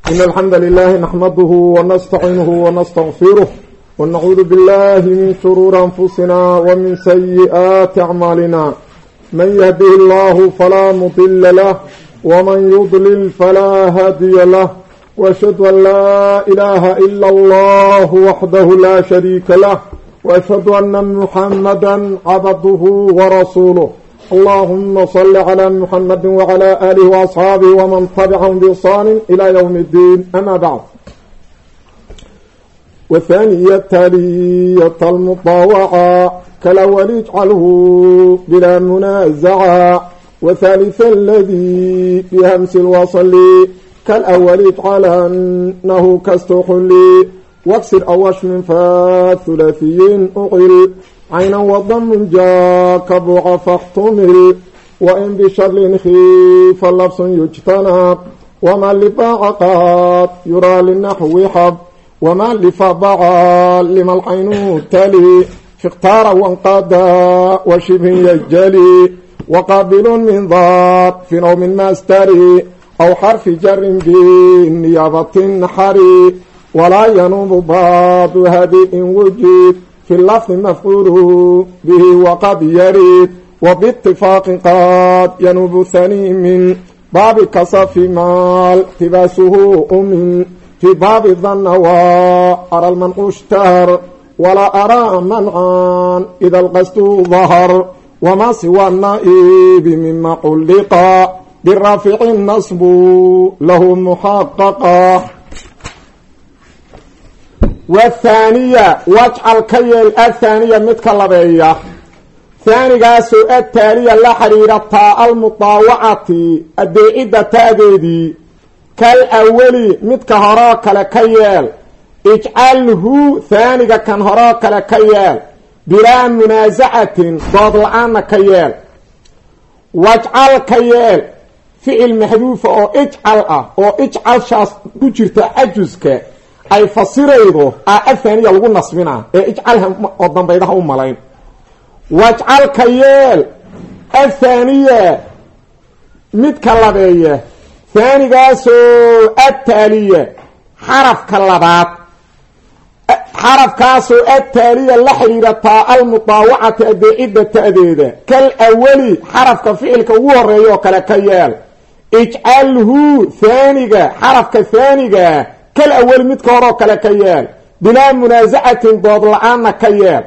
إن الحمد لله نحمده ونستعينه ونستغفره ونعوذ بالله من شرور أنفسنا ومن سيئات أعمالنا من يهده الله فلا مضل له ومن يضلل فلا هادي له وأشهد أن لا إله إلا الله وحده لا شريك له وأشهد أن محمدا عبده ورسوله اللهم صل على محمد وعلى آله وأصحابه ومن تبعهم بإحسان إلى يوم الدين أما بعد والثانية تالية المطاوعة كالأول اجعله بلا منازعة وثالث الذي بهمس الوصل كالأول اجعلنه كاستحل واكسر أوش من فالثلاثي أغل عينا وضم جاك بوع فاحتمل وإن بشر خيف اللبس يجتنب وما لفاعقات يرى للنحو حب وما لفاعقال لما العين تلي فاختار وانقادى وشبه يجلي وقابل من ظرف أو من مستري أو حرف جر بالنيابة حري ولا ينوب بعض هذه إن وجد في اللفظ مفعول به وقد يريد وباتفاق قد ينوب ثاني من باب كصف ما التباسه من في باب الظن وأرى المنع اشتهر ولا أرى منعا إذا القصد ظهر وما سوى النائب مما علق بالرافع النصب له محققا والثانية واجعل كيل الثانية متكلبية ثانية سوء التالية لحريرة المطاوعة الدعيدة تأذيدي كالأولي متكهراك لكيل اجعله ثانية كانهراك لكيل بلا منازعة ضاد الآن كيل واجعل كيل فعل محذوف او اجعل شاص كجرت عجزك ay fasiraydo aafaniya lagu nasbina ijcalha oo dambaydaha u malayn wajcal kayel aafaniya mid ka labeeya faanigaaso ataliya xarafka labaad xarafkaaso ataliya la xiriirata almutaawacata adeecida ta'deeda kal awali xarafka ficilka ugu horeeyo kala kayel ijcalhu faaniga xarafka faaniga كالأول متكورو كلا كيال بلا منازعة ضاد لعانا كيال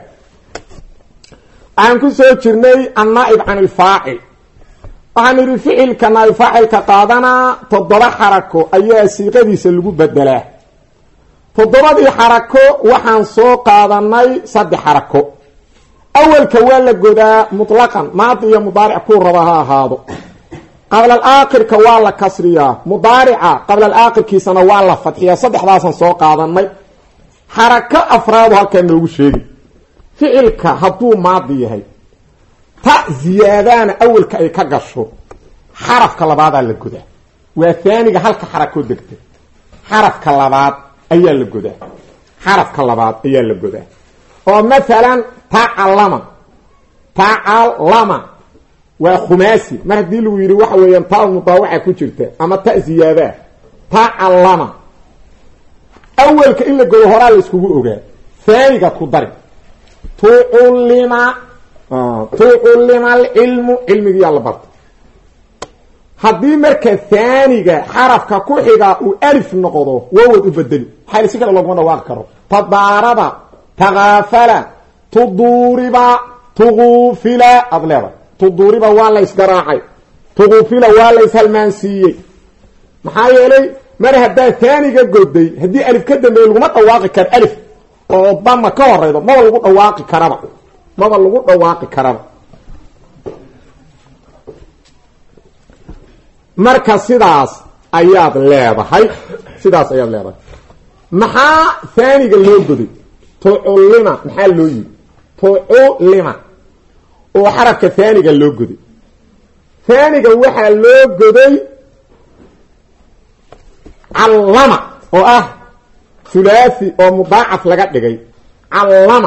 عنكو سوچرني النائب عن الفاعل عن الفعل كنائب فاعل كقادنا تضرى حركو أي سيغدي سلقو بدلاه تضرى دي حركو وحان سو قادناي صد حركو أول كوال لقودا مطلقا ماضي مضارع كون رباها هذا قبل الآخر كوالا كسرية مضارعة قبل الآخر كي سنوالا فتحية صدح داسا سوق عظمي حركة أفرادها كان لو شيء فعلك هدو ماضي هاي تا زيادان أول كأي كقشو حرف كاللباد اللقودة وثاني هلك حركة دكتة حرف كاللباد أي اللقودة حرف كاللباد أي اللقودة ومثلا تعلم وخماسي ما هدي له يري waxa weeyaan taa mutawaaca ku jirta ama ta ziyaada ta'allama awalka in la galo horaa la iskugu ogaa faaniga ku dar tu'allima al-ilmu ilmiga yalla bart hadii marka faaniga xarafka ku xiga uu alif noqdo wawad u bedeli xayl si kale loo dhawaaq karo tadaraba taghafala tuduriba tughfila adlaba تضرب ولا يسقراعي تغفل ولا يسلمانسيي maxaa yeelay mar hadda taaniga goday hadii alif ka dambeeyo lagu ma dhawaaqi kar alif oo bama ka horeedo ma lagu dhawaaqi karaba marka sidaas ayaad leedahay maxaa taaniga loo goday tu'allima maxaa loo yiri tu'allima وحركة ثانية لو قدي ثانية وحا لو قدي علم ثلاثي ومضاعف لقد لقي علم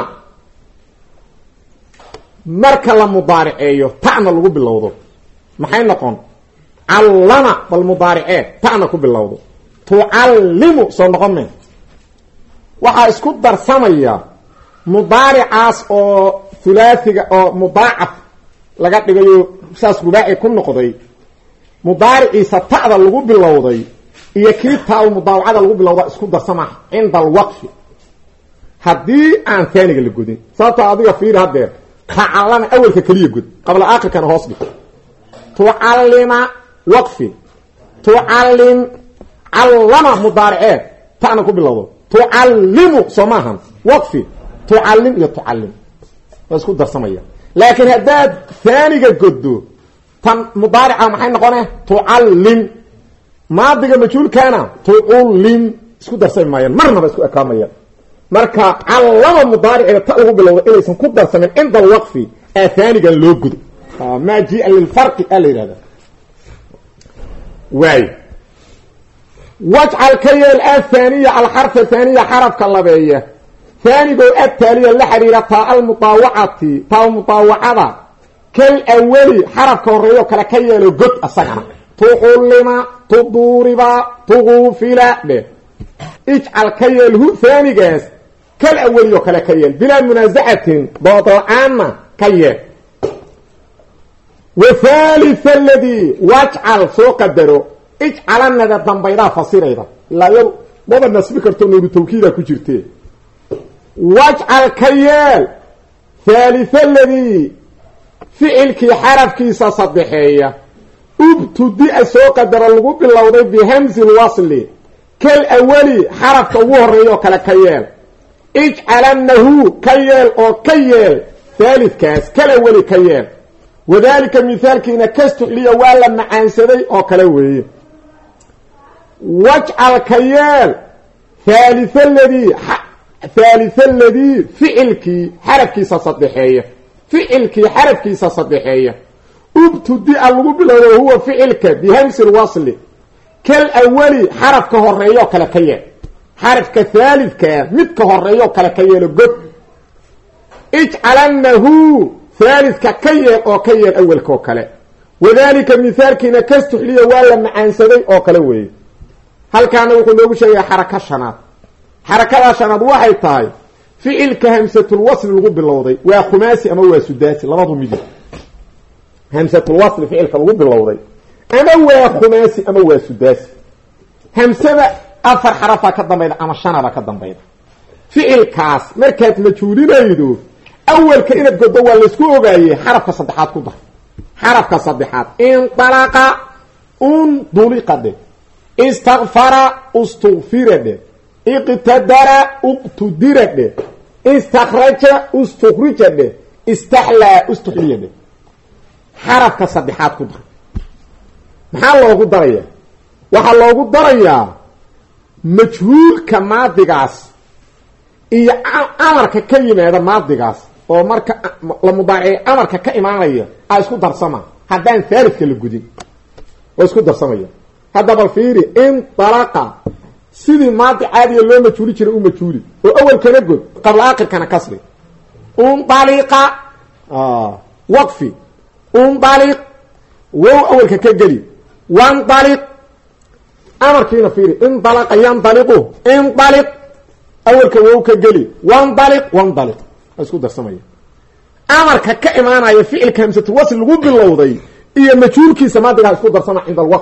مركا لمضارع ايوه تعنى لغو باللوضو محين نقون علم بالمضارعات تعنى كو باللوضو tucallimu soo noqome waxaa isku darsamaya mudaaricaas oo thulaathiga oo mudaacaf laga dhigayo saas rubaaci ku noqday mudaariciisa ta'da lagu bilowday iyo kii taa mudaawacada lagu bilowda isku darsama cinda alwaqfi haddii aan taaniga la godin sababtoo adiga fiir hadeer tacallama awalka kaliya god qabla aakhirkana hoos dhig tucallima waqfi tucallim callama mudaariceed ta'na ku bilowdo tucallimu soomaahan waqfi tucallim iyo tucallim waa isku darsamaya laakiin haddaad taaniga goddo tan mudaarica maxay noqonee tucallim maadiga majhuulkaana tucullim isku darsami maayaan marnaba isku ekaamayaan marka callama mudaariciga ta lagu bilowda inaysan ku darsamin cinda alwaqfi ee taanigan loo gudo maa jia lilfarqi a la yidhahda waay wajcal ka yeel athaniya alxarfa thaniya xarafka labeeya haanigoo ataaliya la xidhiira taa almudaawacati taa mudaawacada kal awali xarafka horeeyo kale ka yeelo god asagana tuxullima tuduuriba tuguufila dhe ijcal ka yeel hu haanigaas kal awali oo kale ka yeel bilaa munaasacatin dood la-aanna ka yeel wathalitha aladii wajcal soo qadaro ijcalanada dambaydaa fasirayda ilaa iyadu maba nasbi karto nooru tawkiida ku jirtee wajcal ka yeel thalitha aladii ficilkii xarafkiisa saddexeeya ubtudia soo qadaro lagu bilowday bihamsi lwasli kal awali xarafka ugu horeeya oo kale ka yeel ijcalanahu ka yeel oo ka yeel thaalidkaas kal awali ka yeel wadalika mithaalkiina kastuxliya waa la macaansaday oo kale weeye wajcal ka yeel thalitha aladii ficilkii xarafkiisa saddexeeya ubtudia lagu bilowdo huwa ficilka bihamsi lwasli kal awali xarafka horeeyo kale ka yeel xarafka thaalidkaa midka horeeyo kale ka yeelo god ijcalanahu thaalidka ka yeel oo ka yeel awalka oo kale wadalika mithaalkiina kastuxliya waa la macaansaday oo kale weeye halkaana wuxuu noogu sheegaya xaraka shanaad xarakada shanaad waxay tahay ficilka hamsatulwasli lagu bilowday waa khumaasi ama waa sudaasi labadu midib hamsatulwasli ficilka lagu bilowday ama waa khumaasi ama waa sudaasi hamsada 4 xarafaa ka dambayda ama 5 ka dambayda ficilkaas markaad majhuulinaydo awalka inaad godo waa laysku ogaaye xarafka saddexaad ku dar xarafka saddexaad intalaqa unduliqa dhe istakfara ustughfira dhe iqtadara uqtudira dhe istakhraja ustukhrija dhe istaxlaa ustuxliya dhe xarafka saddexaad ku dar maxaa loogu darayaa waxaa loogu darayaa majhuulka maadigaas iyo amarka ka yimaada maadigaas oo marka la mudaacay amarka ka imaanaya ay isku darsama haddaan thaalidka la gudin oo isku darsamaya hadda bal fiiri in talaqa sidii maadi caadiya loo majhuuli jiray u majhuuli oo awalkana god qabla aakhirkana kasri taliqa waqfi taliq wow awalka ka geli wantaliq amarkiina fiiri intalaqa yantaliqu intaliq awalka wow ka geli wantaliq isku darsamaya amarka ka imaanaya ficilka hamsatu wasl lagu bilowday iyo majhuulkiisa maadiga isku darsama cinda alwaqf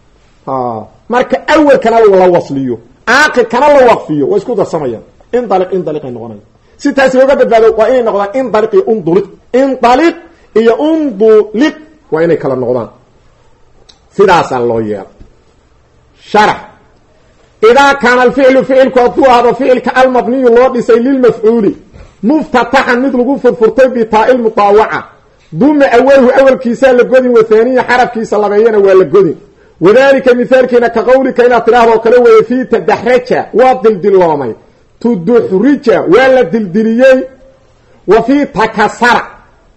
marka awalkana la wasliyo aakhirkana la waqfiyo waa isku darsamayaan intaliq ay noqonayaan si taasi looga badbaado waa inay noqdaan intaliq iyo intaliq iyo unduliq waa inay kala noqdaan sidaasaa loo yeelo sharax idaa kaana alficlu ficilku hadduu ahdo ficilka almabniyu loo dhisay lilmafcuuli muftataxan mid lagu furfurtay bitaa-il mutaawaca duma awaluhu awalkiisaa la godin wahaaniya xarafkiisa labeeyana waa la godin wadalika mithaalkiina ka qawlika inaad tidhahdoo kale weeye fii tadaxraja waa dildiloomay tuduxrija waa la dildiliyey wa fii takasara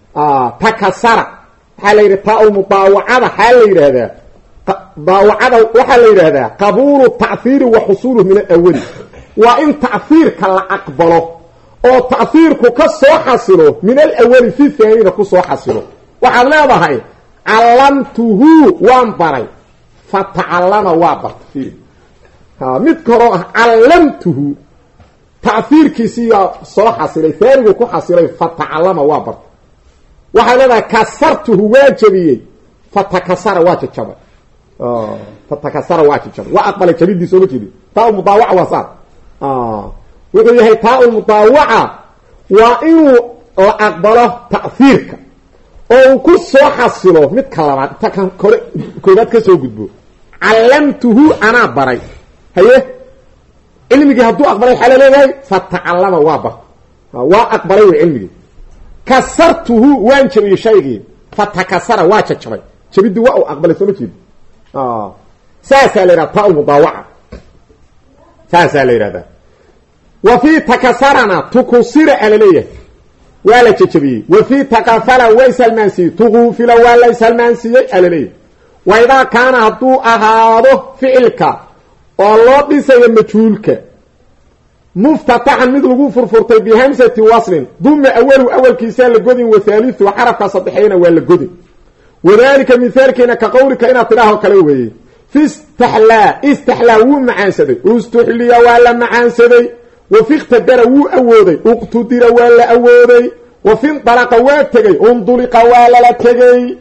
waxaa la yidhi taa mudaawacada xaa la yidhaahdaa daawacada waxaa la yidhaahdaa qabuulu tachiiri wa xusuuluhu min alawali waa in tachiirka la aqbalo oo tachiirku ka soo xasilo min alawali fi thaanina ku soo xasilo waxaad leedahay callamtuhu waan baray fatacallama waa barta mid koro callamtuhu ta'fiirkiisiya soo xasilay faarigu ku xasilay fatacallama waa barta waxay leedahay kasartuhu waa jabiyey fatakasara waa jabay fatakasara waa jabay waa aqbalay jabidii soo jeedi taa mudaawaca waa saar wuxuu yahay taa mudaawaca waa inuu la aqbalo ta'fiirka oo ku soo xasilo mid kalabaad ta kan koobaad ka soo gudbo callamtuhu ana baray haye ilmigi hadduu aqbalay xala leeyahay fatacallama waa bar waa aqbalay ilmigi kasartuhu waan jabiyey shaygii fatakasara waa jabay jabidii waa uu aqbalay soo jeedi saasa leeyahay taa mudaawaca saasa leeyahay wa fi takasarana tukusira alayhi wala jajabi wa fi taqafala wa salmansi tughfila wala salmansi alayhi wa idha kana hadu ahaado fi'ilka oo loo dhisayo majhuulka muftatahan mid lagu furfurtay bi hamsati waslin duma awalkiisa la godin wa thalithu harafka sadexayna waa la godin wadalika mithalkina ka qawlika ina tilaha kala weeyay fi istihla wa ma'ansaday ustuhliya wala ma'ansaday وفي اقتدر وو أودي اقتدر ولا أودي وفي انطلق واتغي انطلق ولا لتغي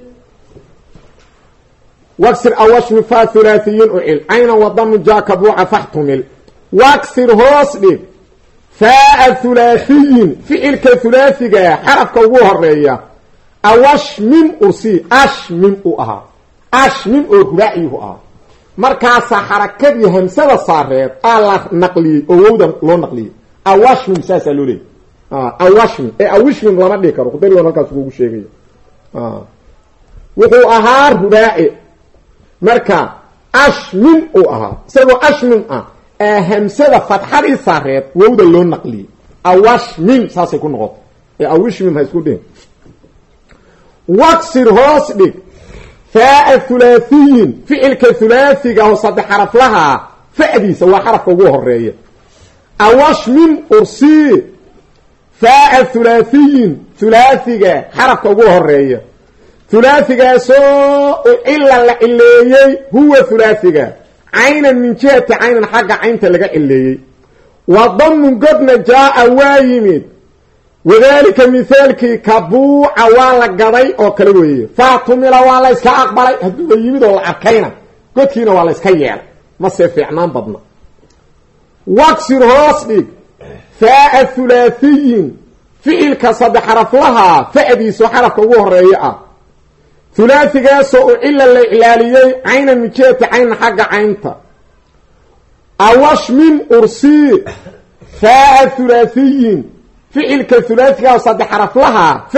واكسر أوش مفا ثلاثيين أعيل عين وضم جاك بوع فاحتمل واكسر هوصلي فاء ثلاثيين فعل كثلاثي حرف كووها الرئية أوش من أرسي أش من أها أش من أرهرائيه أها markaasa xarakadii hamsada saareed ala naqli oo wada loo naqliyo awashmin saasa loo leeyahay awashmin awishmin lama dhigi karo qodari halkaas ugu sheegayo wuxuu ahaa rubaa'i marka ashmin oo ahaa isagoo ashmin hamsada fatxadii saareed wada loo naqliyo awashmin saasay ku noqoto awishmin ha isku dhig waksir hoos dhig فاء الثلاثيين فعل كثلاثي او صد حرف لها فأديس هو حرف ugu horeeya awash min ursi فاء الثلاثيين ثلاثي حرف ugu horeeya ثلاثي سو الا اللي هو ثلاثي عينا من جهه عينا حق عينته لغا اللي وضم قدنا جاء وايمد وذلك مثالك كبوع ولا قضي او كلا ويه فاطمه ولا اسك اقبلي هدو يميد ولا اركينا قدكينا ولا اسك ييل ما سيفعنان بدنا واكسر هوسدي فاء الثلاثيين فعل كصد حرف لها فاديس حرف ugu horeeya ثلاثي سو الا الاعلاليه عين من جهه عين حق عينته اوش من ارسي فاء الثلاثيين فعل كثلاثي او صد حرف لها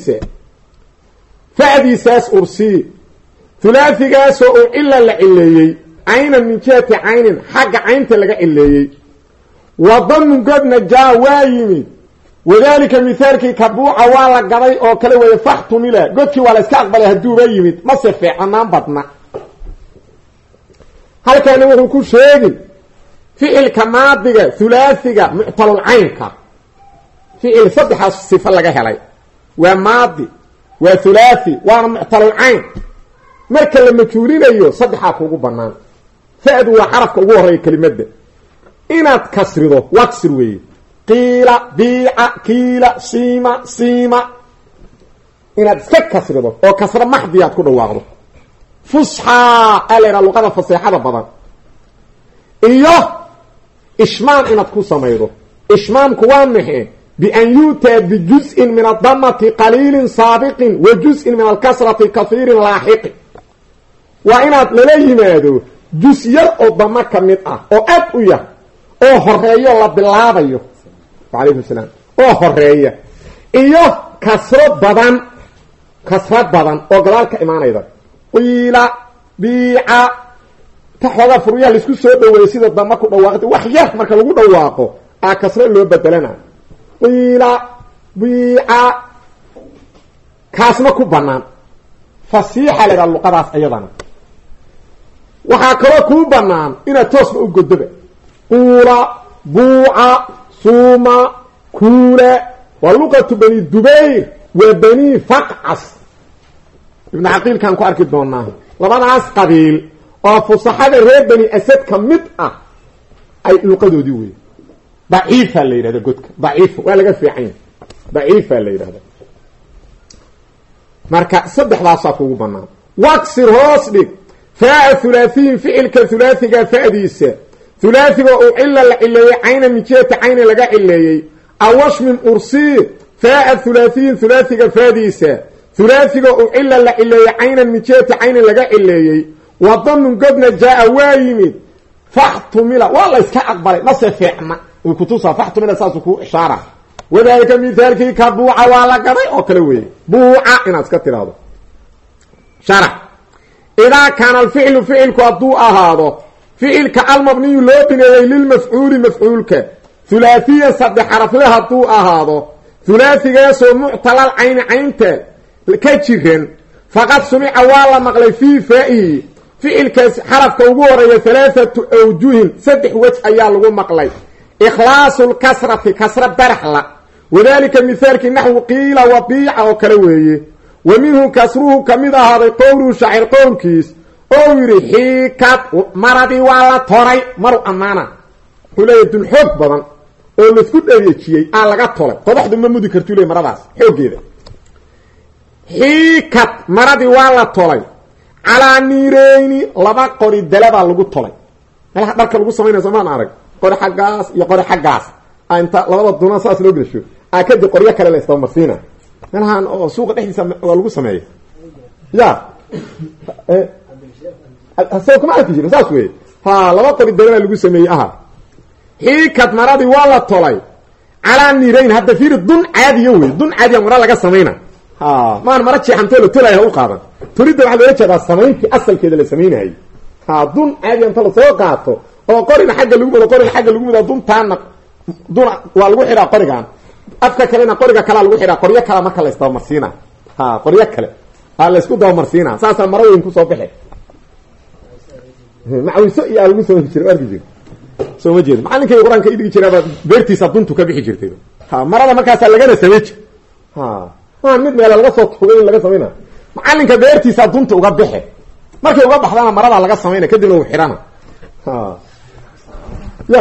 فأديساس أرسي ثلاثي سو إلا لعليي عينا من جهة عين حق عين تلقى إليي وضم قد نجا وايمي وذلك مثالك كبوع والا قضي او كلا ويفحت ملا قدك ولا استقبل هدو بيمي ما سفع عنان بطنا هل كان وحو كو شيغي فعل كماضيغا ثلاثيغا معطل العين فعل صدح صفه لغا هلاي وماضي وثلاثي ومعطل العين marka la majuurinayo saddexa kugu banaan faad waa xarafka ugu horeeya kelimada inaad kasrido waksir weey qila bi'a kila sima inaad iska kasrido oo kasra maxdiyaad ku dhawaaqdo fusha alera luqada fasaxada badan iyo ishmaan inaad ku sameeydo ishmaan kuwa maxay بأن يؤتى بجزء من الضمة قليل سابق وجزء من الكسرة كثير لاحق وإنات لليه ماذا جزء الضمة كمئة أو أبقية أو حرية الله بالله عليه السلام أو حرية إيوه كسرة بدن أو قلالك إيمان أيضا قيلة بيعة تحوضا فرية لسكو سودة ويسيد الضمة كدواقت وحياه مركا لغو دواقو كسرة اللي بدلنا قيلة بيعة كاسمة كوبانان فصيحة لغا اللقاداس أيضا وحاكرا كوبانان إنا توسم أقدبه قولة بوعة صومة كولة واللغة بني الدبير وبني فقعص ابن عقيل كان كوارك الدوناه لبناس قبيل وفصحة الرئيب بني أسد كمتأة ay luqadoodii wey daciifa la yidhahda godka daciif waa laga fiican yahay daciifa la yidhahda marka saddexdaasaa kugu banaan waksir hoos dhig faa hulaahiyin ficilka hulaathiga fa'diisa hulaathiga uu cila la cileeyey cayna min jihati cayni laga cileeyey awashmin ursii faa hulaahiyin hulaathiga faadiisa hulaathiga uu cila la cileeyey caynan min jihati cayni laga cileeyey wadamun godna jaa waa yimid faxtumila waa la iska aqbalay mase fiicna way kutusaa faxtumila saasuu ku ishaara wadaalika mithaalkii ka buuca waa la gaday oo kale weeye buuca inaad iska tiraahdo sharax idaa kaana alficlu ficilku hadduu ahaado ficilka almabniyu loo bineeyey lilmafcuuli mafcuulka hulaahiyan saddex xarafle hadduu ahaado hulaathigaasoo muctalal cayni caynta ka jiran faqad sumica waa la maqlay fii faa'ihi ficilkaas xarafka ugu horeeya halaathatu awjuhin saddex wej ayaa lagu maqlay ikhlaasu lkasrati kasra baraxla wadaalika mithaalkii naxwu qiila wabiica oo kale weeye wa minhu kasruhu ka mid ahaaday qowluhu shaacir qowlkiis oo yidhi xiikad maradii waa la toray maru ammaana wuxuu leeyahy dun xoog badan oo laisku dhereejiyey aa laga tolay qodaxdu ma mudi kartuu leey maradaas xooggeeda xiikad maradii waa la tolay calaa niireyni laba qori dalabaa lagu tolay meelaha dharka lagu samaynaya soomaan arag qori xaggaas iyo qori xaggaas inta labada duna saas loo gelasho kadib qoryo kale la istabamarsiina meelahan oo suuqa dhexdiisa waa lagu sameeya ya asagoo kama arki jirin saas wey ha laba qori dalabaa lagu sameeyey aha xiikad maradii waa la tolay calaa niirayn hadda fiiri dun caadiya wey dun caadiya mara laga samayna maan mara jeexantoo la tolaya ha u qaadan tolidda waxaa loola jeedaa samayntii asalkeeda la samaynahay dun caadiya inta lasoo qaato oo qorina xagga lagu mado qorina xagga lagu mado duntaana dun waa lagu xidhaa qorigan afka kalena qoriga kalaa lagu xidhaa qoryo kala marka la isdabamarsiina qoryo kale laysku dabamarsiina saasaa mara weyn kusoo baxe macawiso iyo aa lagu soo jira arki jir soo ma jeedo macalinkayga qur-aanka idhigi jiraaba beertiisa duntu ka bixi jirtay marada markaasaa lagana samey jir mid meela laga soo tugay in laga samayna macalinka beertiisa dunta uga bixe markay uga baxdana maradaa laga samayna kadibna uu xidhana ya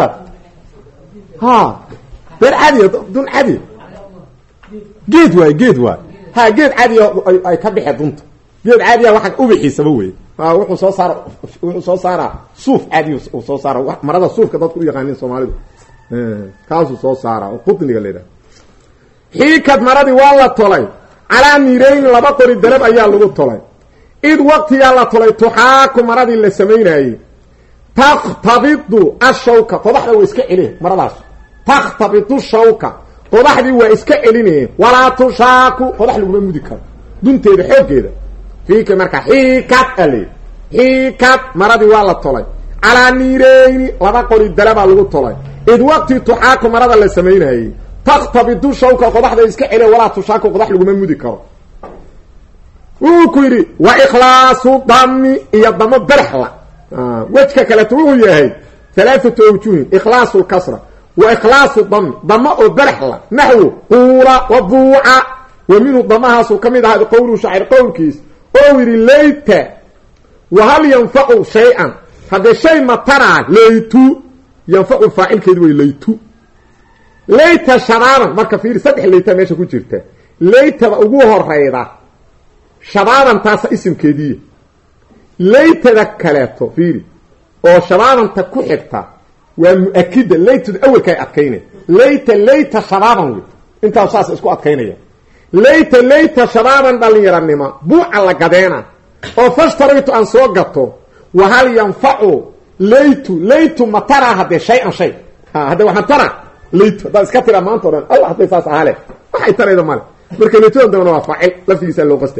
beer caadiya dun caadiya geed waay geed waay geed caadiya ay ka bixe dunta geed caadiya waxa ubixiisaba wey wuxuu soo saaraa suuf caadiy uu soo saara marada suufka dadku u yaqaanin soomaalidu kaasuu soo saara oo qudniga la yidhaha xiikad maradii waa la tolay calaa niirayn laba qori dalab ayaa lagu tolay id waqtiyaa la tolay tuxaaku maradii la samaynayey takhtabidu ashawka qodaxda waa iska celine maradaas takhtabidu shawka qodaxdii waa iska celinayeen walaa tushaaku qodax laguma mudi karo dunteeda xooggeeda fiika marka xiikad ale xiikad maradii waa la tolay calaa niirayni laba qori dalabaa lagu tolay id waqti tuxaaku marada la samaynayey takhtabidu shawka qodaxda iska celiya walaa tushaaku qodax laguma mudi karo wuu ku yidhi wa ikhlaasu dami iyo damo baraxla wejka kaleeto wuxuu yahay halaathatu awjuhin ikhlaasu lkasra wa ikhlaasu dami damo oo baraxla naxwu quula wa buuca wa minhu damahaasuu ka mid ahaa qowluhu shaacir qowlkiis oo yidhi layta wahal yanfacu shay-an haddee shay mataraa laytu yanfacu faacilkeedu way laytu layta shabaaban marka fiiri saddex layta meesha ku jirta laytada ugu horeyda shabaaban taasa isimkeediiya laytada kaleeto fiiri oo shabaabanta ku xigta waa mu-akida laytada awelka ay adkaynay layta shabaaban wey intaas saas isku adkaynaya layta shabaaban dhalinyaranimo buuca la gadeena oo fashtaraytu aan soo gato wahal yanfacu laytu matara haddee shay-an shay hadde wax matara laytu haddaad iska tiraa maanta o dhan alla hadday saas ahaa leh waxay tarayda male marka laytadan dambana waa faacil laftigiisa loo qaste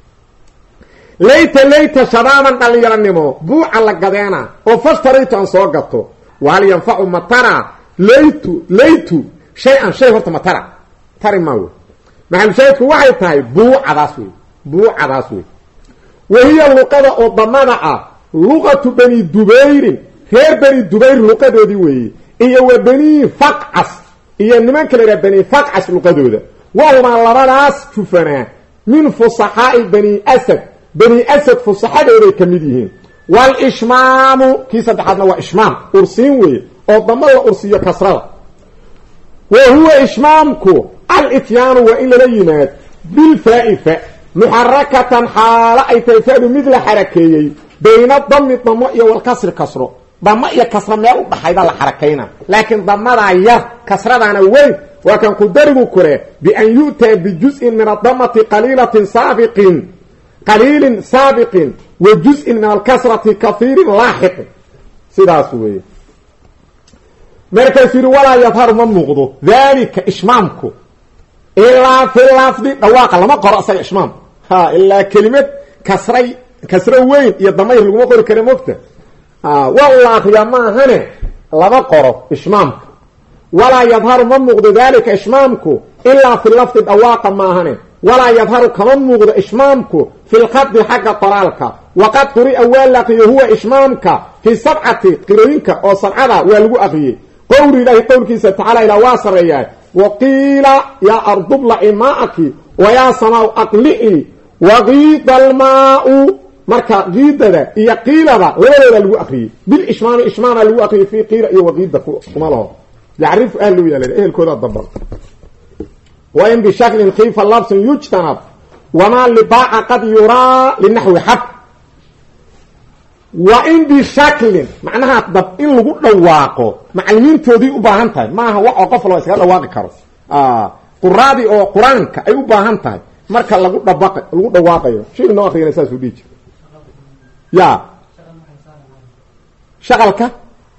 layta shabaaban dhalinyaranimo buuca la gadeena oo fashtaraytu aan soo gato wahal yanfacu matara laytu shay-an shay horta matara tari maa wey maxalushaahidku waxay tahay buucadaas wey wahiya luqada oo damada ah luqatu bani dubayrin reer bani dubayr luqadoodii weeye iyo wa bani faqcas iyo nimanka la yidhaha bani faqcas luqadooda wahumaa labadaas jufanaa min fusaxaa'i bani asad fusaxadooday ka mid yihiin waalishmaamu kii saddexaadna waa ishmaam ursiin weeye oo dama la ursiyo kasrada wa huwa ishmaamku al-ityaanu wa in lala yimaad bilfaa'ifa muxarakatan xaala ay tahay fa'du mid la xarakeeyey bayna dami damo iyo walkasri kasro dama iyo kasra meel u dhaxayda la xarakayna laakiin damadaa yar kasradana weyn waa kan qudarigu kore bian yu'taa bijuz'in min adamati qaliilin saabiqin wa juz'in min alkasrati kahiirin laaxiqin sidaas weeye markaasuu yidhi walaa yadharu ma muuqdo daalika ishmaamku ilaa fi lafdi dhawaaqa lama qoro asaga ishmaam ilaa kelimad kasro weyn iyo damayr laguma qori kara mogta waa la akriyaa maahane lama qoro ishmaamka walaa yadharu ma muuqdo daalika ishmaamku ilaa fi lafdi dhawaaqa maahane walaa yadharu kama muuqdo ishmaamku fi lkhadi xagga qoraalka waqad quri'a waa la aqriyey huwa ishmaamka fi sabcati qirooyinka oo sabcada waa lagu aqriyey qowli ilaahi qowlkiisa tacaala ilaa waa sareeyaa waqiila yaa ardu blaci maa'aki wayaa samaau aqli'i waqiida almaau marka qiidada iyo qiilada labadooda lagu aqriyey bilishmaami ishmaana lagu aqriyey fi qiila iyo waqiida kuma laho yacrifu ahlu yaalada ehelkooda dabar wain bishaklin khiifa labsin yujtanab wamaa libaaca qad yuraa linaxwi xab wain bishaklin macnaha dab in lagu dhawaaqo macalimiintoodii u baahan tahay maaha wax oo qof loo iskaga dhawaaqi karo quraadii oo qur-aanka ay u baahan tahay marka lagu dhawaaqayo shay noo akriyana saasuu dhihi jira ya shaqalka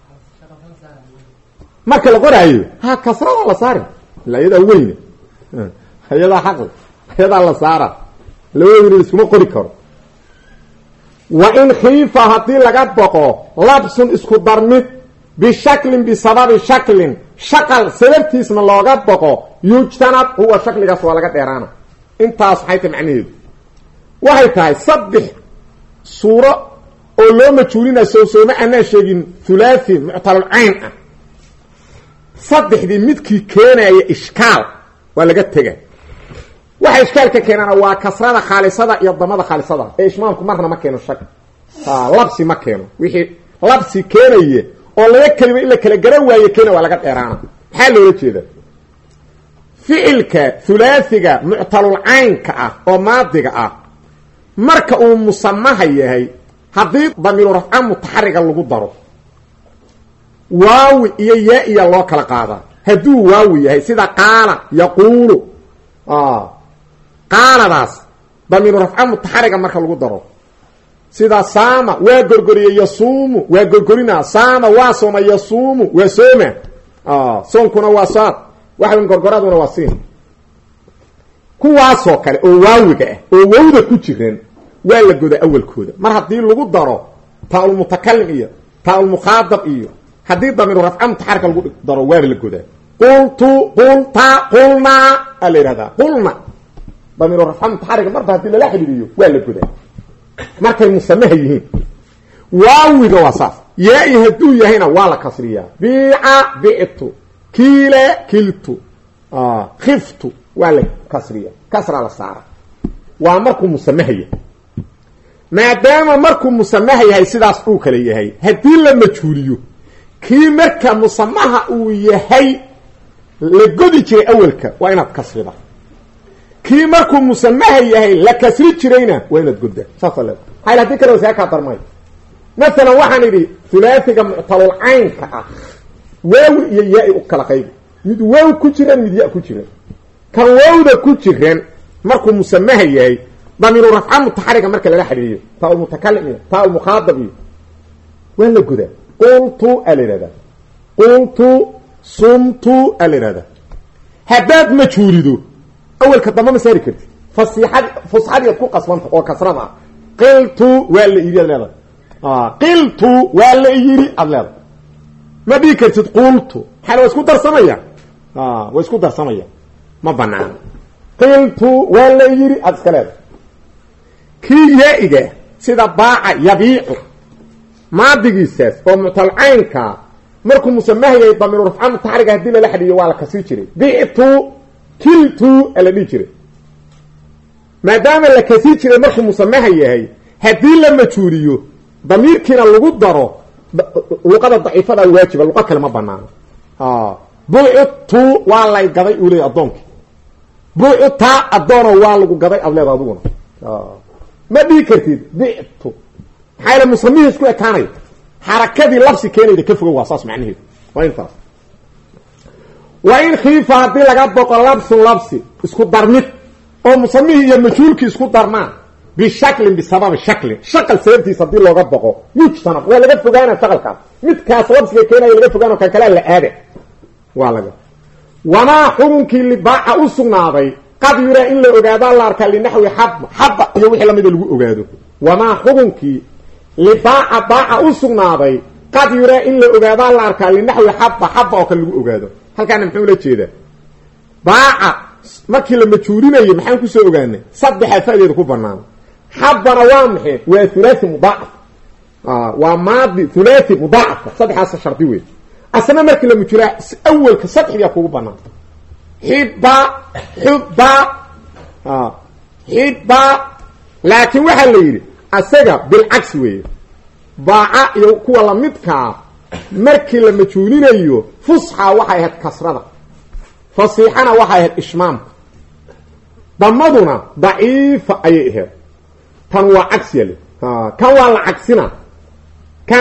marka la qoraayo kasrada la saari ila iyadaa weyne iyadaa xaqli iyadaa la saara labadooda iskuma qori karo wa in khiifa haddii laga boqo labsun isku darmid bishaklin bisababi shaklin shaqal sababtiisna looga boqo yujtanab huwa shakligaas waa laga dheeraana intaas waxay tahay macnaheedu waxay tahay 3 suuro oo loo majhuulina sooma aanaa sheegin thulathi mu'talul ayn ah 3dii midkii keenaya ishkaal waa laga tegay waxa ishkaalka keenana waa kasrada khaalisada iyo damada khaalisada ee ishmaamku marna ma keeno shak labsi ma keeno wixii labsi keenaye oo laga kalimo ila kala garan waaye keena waa laga dheeraana maxaa loola jeeda ficilka thulaathiga mu'talul aynka ah oo maadiga ah marka uu musamaha yahay hadii damiir raf'a mutaharriga lagu daro waawi iyo yaa iyo loo kala qaada haduu waawi yahay sida qaala yaqulu qaanadaas damiiru rafca mutaxariga marka lagu daro sida saama waa gorgoriye yasuumu waa gorgorina saama waa sooma yasuumu waa sooma soonkuna waa saad waxaan gorgoraduna waa siin kuwaasoo kale oo waawiga ah oo wawda ku jireen waa la goda awalkooda mar haddii lagu daro taa'ul mutakallim iyo taa'ul mukhaatab iyo haddii damiiru rafca mutaxariga lagu daro waa la goda qultu qulta qulna alayhada qulna damiiru rafca mutaxariga marba haddii lala xidhiiriyo waa la godaa markay musamaha yihiin waawiga waa saas yaa-i hadduu yahayna waa la kasriyaa biica bictu kiile kiltu khiftu waa la kasriya kasra la saara waa markuu musamaha yahay maadaama markuu musamaha yahay sidaas uu kale yahay haddii la majhuuliyo kii marka musamaha uu yahay la godi jiray awalka waa inaad kasrida kii markuu musamaha yahay la kasri jirayna waa inaad godda saas la hayl hadii kale wasaa ka darmay مثلا waxaan idhi thulaathiga mu'talul aynka ah waawi iyo yaa u kala qayb mid waaw ku jiran mid yaa ku jiran kan waawda ku jiran markuu musamaha yahay damiiru raf'a mutaharriga marka laga xiriiriyo ta'ul mutakallim ta'ul mukhaatab wala guda qultu alirada qultu sumtu alirada hadad majhuurido awalka dama ma saari karti fasixad ku qasbanta oo kasrada qiltu wala yirada qiltu wala yiri adlad ma dhiikatid qultu hal wasku darsamaya wasku darsamaya ma banaan qiltu wala yiri adskaleed kiyaiga sida baa'a yabii'u maadigiisaas oo mutalcaynka markuu musamahay damiir raf'a mutaharriga hadii la xadiyo waa la kasii jiray bi'tu kiltu ala dhijire maadaama la kasii jiray markuu musamaha yahay hadii la majhuuriyo damiirkiina lagu daro luqada daciifada waajiba luqa kale ma banaano bu'tu waa lay gaday uu leeyahay adoonki bu'ta adoono waa lagu gaday ableed aduguna ma dhigi kartid bi'tu xayla musamihi isku ekaanay harakadii labsi keenayda ka fogow waa saas macnaheedu waa intaas wa in khiifa haddii laga boqo labsi isku darmid oo musamihi iyo majhuulki isku darmaan bishaklin bisababi shaklin shaqal sababtiisa haddii looga boqo mujtana waa laga fogaana shaqalkaas midkaas labsiga keenaya laga fogaano kan kale la aade waa laga wamaa xukunkii libaaca u sugnaaday qad yuraa in la ogaado la arkaa linaxwi xabba iyo wixii lamida lagu ogaado wamaa xukunkii libaaca baaca u sugnaaday qad yuraa in la ogaado la arkaa linaxwi xabba oo kale lagu ogaado halkaana muxuu la jeedaa baaca markii la majhuulinayo maxaan ku soo ogaanay saddex faa'iido ku banaan xabbana waa maxay waa thulathi mudaaf waa maadi thulathi mudaaf saddexaas shardi weey asna markii la majhuula awalka saddex kugu banaan xibba laakiin waxa la yiri asaga bil aks weey baaca iyo kuwa la midka markii la majhuulinayo fusxa waxay ahayd kasrada fasiixana waxay ahayd ishmaam damaduna daciifa ayay ahayd tan waa cagsi yale kan waa la cagsina kan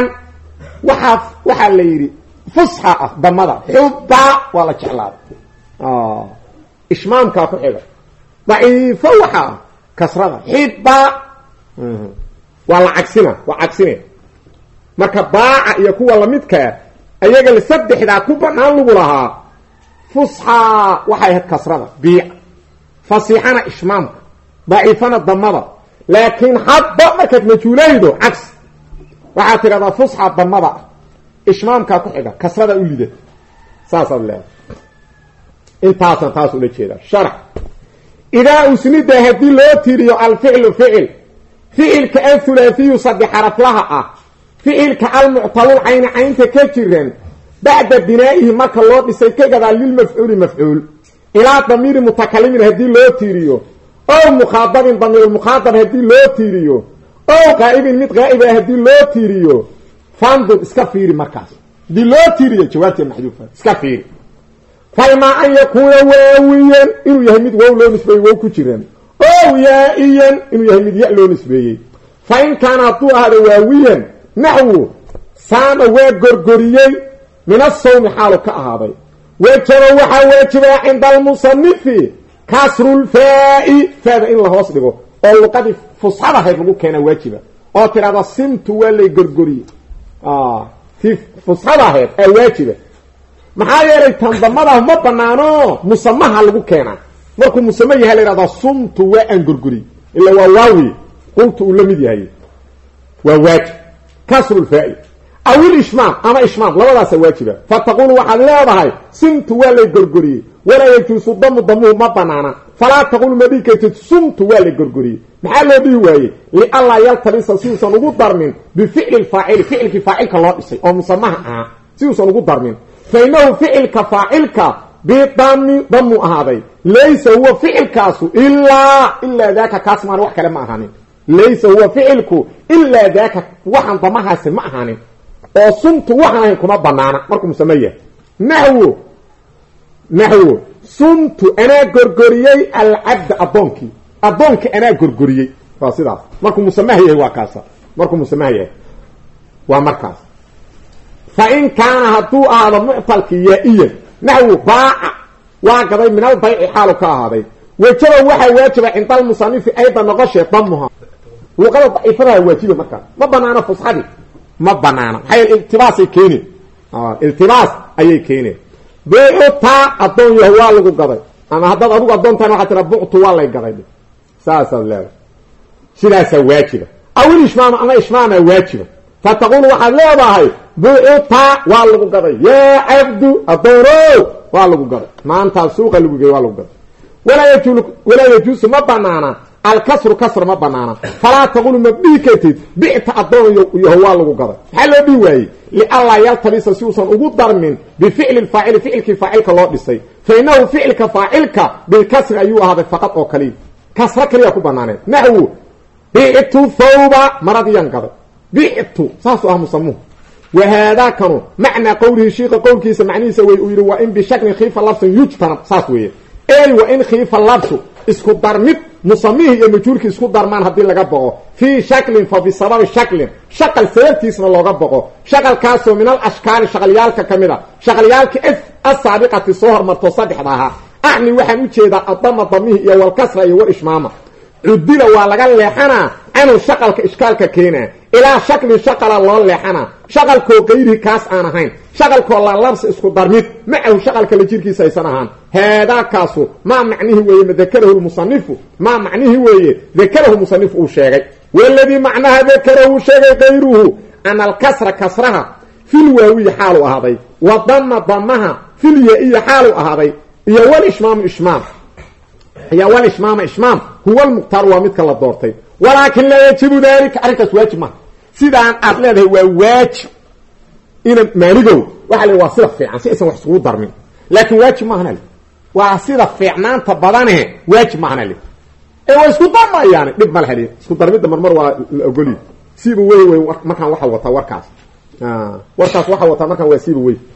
waxa la yiri fusxa ah damada xubba waa la jeclaaday ishmaamka ku xiga daciifa waxa kasrada xibba waa la cagsina waa cagsine marka baaca iyo kuwa la midka ayaga la saddexda ku banaan lagu lahaa fusxa waxay ahayd kasrada biic fasiixana ishmaamka daciifana damada laakiin hadda markaad majhuulaydo caks waxaad tiraahdaa fusxa damada ishmaamka ku xiga kasrada u lida saasad leedahay intaasan taas ula jeedaa sharax idaa usnida haddii loo tiriyo alficlu ficilka athulaathiyu saddex xaraf laha ah ficilka almuctalul cayni caynta ka jiran bacda binaa'ihi marka loo dhisay ka gadaa lilmafcuuli mafcuul ilaa damiiri mutakalimin haddii loo tiiriyo ow mukhaadabin damiirulmukhaadab haddii loo tiiriyo ow qaa'ibin mid qaa'iba haddii loo tiiriyo fandur iska fiiri markaas haddii loo tiiriyo jawaabtii maxduufa iska fiiri faimaa an yakuuna waawiyan inuu yahay mid wow loo nisbeeyey wow ku jiraan ow yaa-iyan inuu yahay mid ya loo nisbeeyey fa in kaana hadduu ahaado waawiyan naxwu saama waa gorgoriyey min asawmi xaalu ka ahaaday wajaba waxaa waajibaa cinda almusanifi kasrulfaa'i faada in la hoos dhigo oo luqadii fusxada ahayd lagu keena waajiba oo tidhahda simtu waa lay gorgoriye si fusxada ahayd aa waajiba maxaa yeelay tandamada ma banaano musamaha lagu keenaa markuu musama yahay la yidhahdaa sumtu waa aan gorgoriy ila waa waawi qultu uu la mid yahay waa waajib kasrulfaa'i aw ilishmaam ama ishmaam labadaasa waajiba fataqulu waxaad leedahay simtu waa lay gorgoriyey walaa yajuusu damuhu ma banaana falaa taqulu ma dhihi kartid sumtu waa lay gorgoriyey maxaa loo dhihi waayey lianlaa yaltabisa si uusan ugu darmin bificli lfaacili ficilkii faacilka loo dhisay oo musamaha ahaa si uusan ugu darmin fa inahu ficilka faacilka bidami damu ahaaday laysa huwa ficilkaasu ilaa daaka kaas maan wax kale ma ahaanin laysa huwa ficilku ilaa daaka waxaan damahaasi ma ahaanin oo sumtu waxaan ahayn kuma banaana markuu musama yahay naxwo sumtu anaa gorgoriyey alcabda addoonkii anaa gorgoriyey waa sidaas markuu musamaha yahay waa kaasa markuu musamaha yahay waa markaas fa in kaana hadduu ahaado muctalkii yaa-iyan naxwu baaca waa gaday min albayci xaalu ka ahaaday wajaba waxaa waajiba cinda almusanifi ayda noqoshee damuha luqada daciifadaha waajiba markaas ma banaano fusxadii ma banaana maxay iltibaasay keeneen iltibaas ayay keeneen buuta adoon yahay waa lagu gaday ama haddaad adigu adoontaan waxaa tira buctu waa lay gaday saasaad leedahay sidaasaa waajiba aw ilishmaam ama ishmaama waajiba fataqulu waxaad leedahay buuta waa lagu gaday yaa cabdu adoono waa lagu gaday maanta suuqa lagu geey waa lagu gaday walaa yajuusu ma banaana alkasru kasr ma banaana falaa taqulu ma dhihi kartid bicta adoon yaho waa lagu gaday maxaa loo dhihi waayey lianlaa yaltabisa si uusan ugu darmin bificli lfaacili ficilkii faacilka loo dhisay fa inahu ficilka faacilka bilkasri ayuu ahaaday faqad oo kaliya kasra kaliya ku banaaneed naxwu bictu thawba maradiyan gaday bictu saasuu ah musamuhu وهذا كانوا معنى قوله شيخ قول كيس معنيسه ويقول وان بشكل خيف اللفظ يجتنب صاص ويه اي وان خيف اللفظ اسكو درمد مصميه iyo majhuulki isku darmaan hadii laga baqo fi shaklin fa bi sabab shakl sababtiisna looga baqo shakalkaas oo min al ashkaal shaqalyaalka kamida shaqalyaalka as-sabiqati soo hormarto saddexdaha ahni waxaan u jeedaa adama damihi iyo wal kasra iyo wal ishmaama udila waa laga leexana anu shaqalka ishkaalka keena ila shakli shaqala loo leexana shaqalko qeyri kaas aan ahayn shaqalko la labs isku darmid macahu shaqalka la jirkiisa aysan ahaan hada kaasu ma macnihi weeye madakarahu al-musannif ma macnihi weeye dakarahu al-musannif uu sheegay walladhi macnaha dakarahu sheegay qeyruhu an al-kasra kasraha fil waawi xaalu ahaday wa damma dammaha fil ya'i xaalu ahaday iyo wal ishmaam ishmaam يا ولا إشمام هو المختار ومثل الله دورتي ولكن لا يجب ذلك أركز واجب ما سيدان أطلعه هو واجب إن مالجو وحلي واصلة في عن سيئة وحسقود ضرمين لكن واجب ما هنا لي واصلة في عنان تبضانه واجب ما هنا لي إيه واسقود ضرم يعني لب مالها لي اسقود ضرمين ده مرمر وقولي سيبوا وي مكان واحد وطا وركاس وركاس واحد وطا مكان وسيبوا وي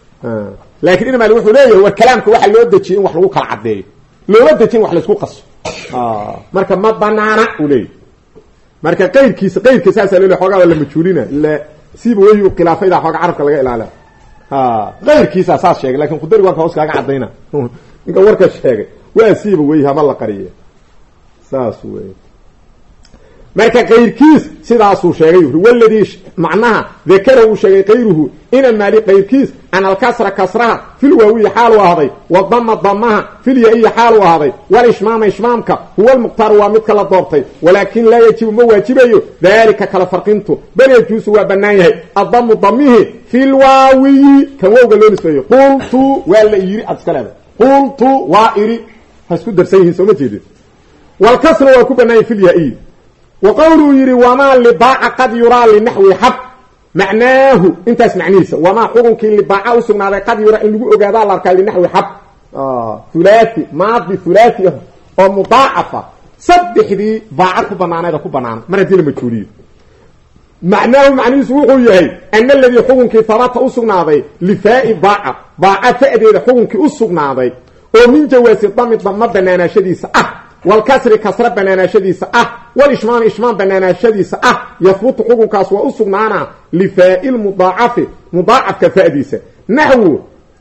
لكن إنما الوحي ليه هو الكلام كواحد لو ودى شيء وحلوه كالعدي لو ودتين wax la isku qaso marka ma banaana ulay marka qeyrkiisa asal xoogaa la majhuulina la siiba way khilaafayda xoogaa arabka laga ilaaliyo qeyrkiisa asaas sheegay laakiin qudari waa hoos kaaga cadayna inka warka sheegay waa siiba way hama la qariyo saas way marka qeyrkiis sidaas uu sheegay walladii macnaha dakarahu sheegay qeyruhu ina maali qeyrkiis an al-kasra kasraha fil waawi xaalu ahday wa damma dammaha fil ya'i xaalu ahday wal ishmaam ishmaamka huwa al-muqtar wa mid kala doortay walakin la yajibu ma waajibayo dalika kala farqintu bal yajuusu wa banaayahay adammu dammihi fil waawi kan wawga loo nisbeeyo qultu wala yiri adskalaada qultu wa iri hasku darsayihiin soo ma jeedin wal kasra wa ku banaayay fil ya'i وقوله يري وما لباع قد يرى لنحو حب معناه انت اسمعنيسه وما حكمك لباع وسغنا قد يرى ان لو اوغادا لاركا لنحو حب ثلاثي ماضي ثلاثي او مضاعفه صدخدي باع كبنانيده كبنان مرتي لمجوري معناه معنيسه وحو يحيى ان الذي حكمك ثبت وسغناده لفاء باع فائده حكمك وسغناده او من جواز ضم بناناشديسه والكسر كسر بنانا شديسة والإشمام إشمام بنانا شديسة يثبت حكم كاس وأصغنانا لفاء المضاعف مضاعف كفائديسة نحو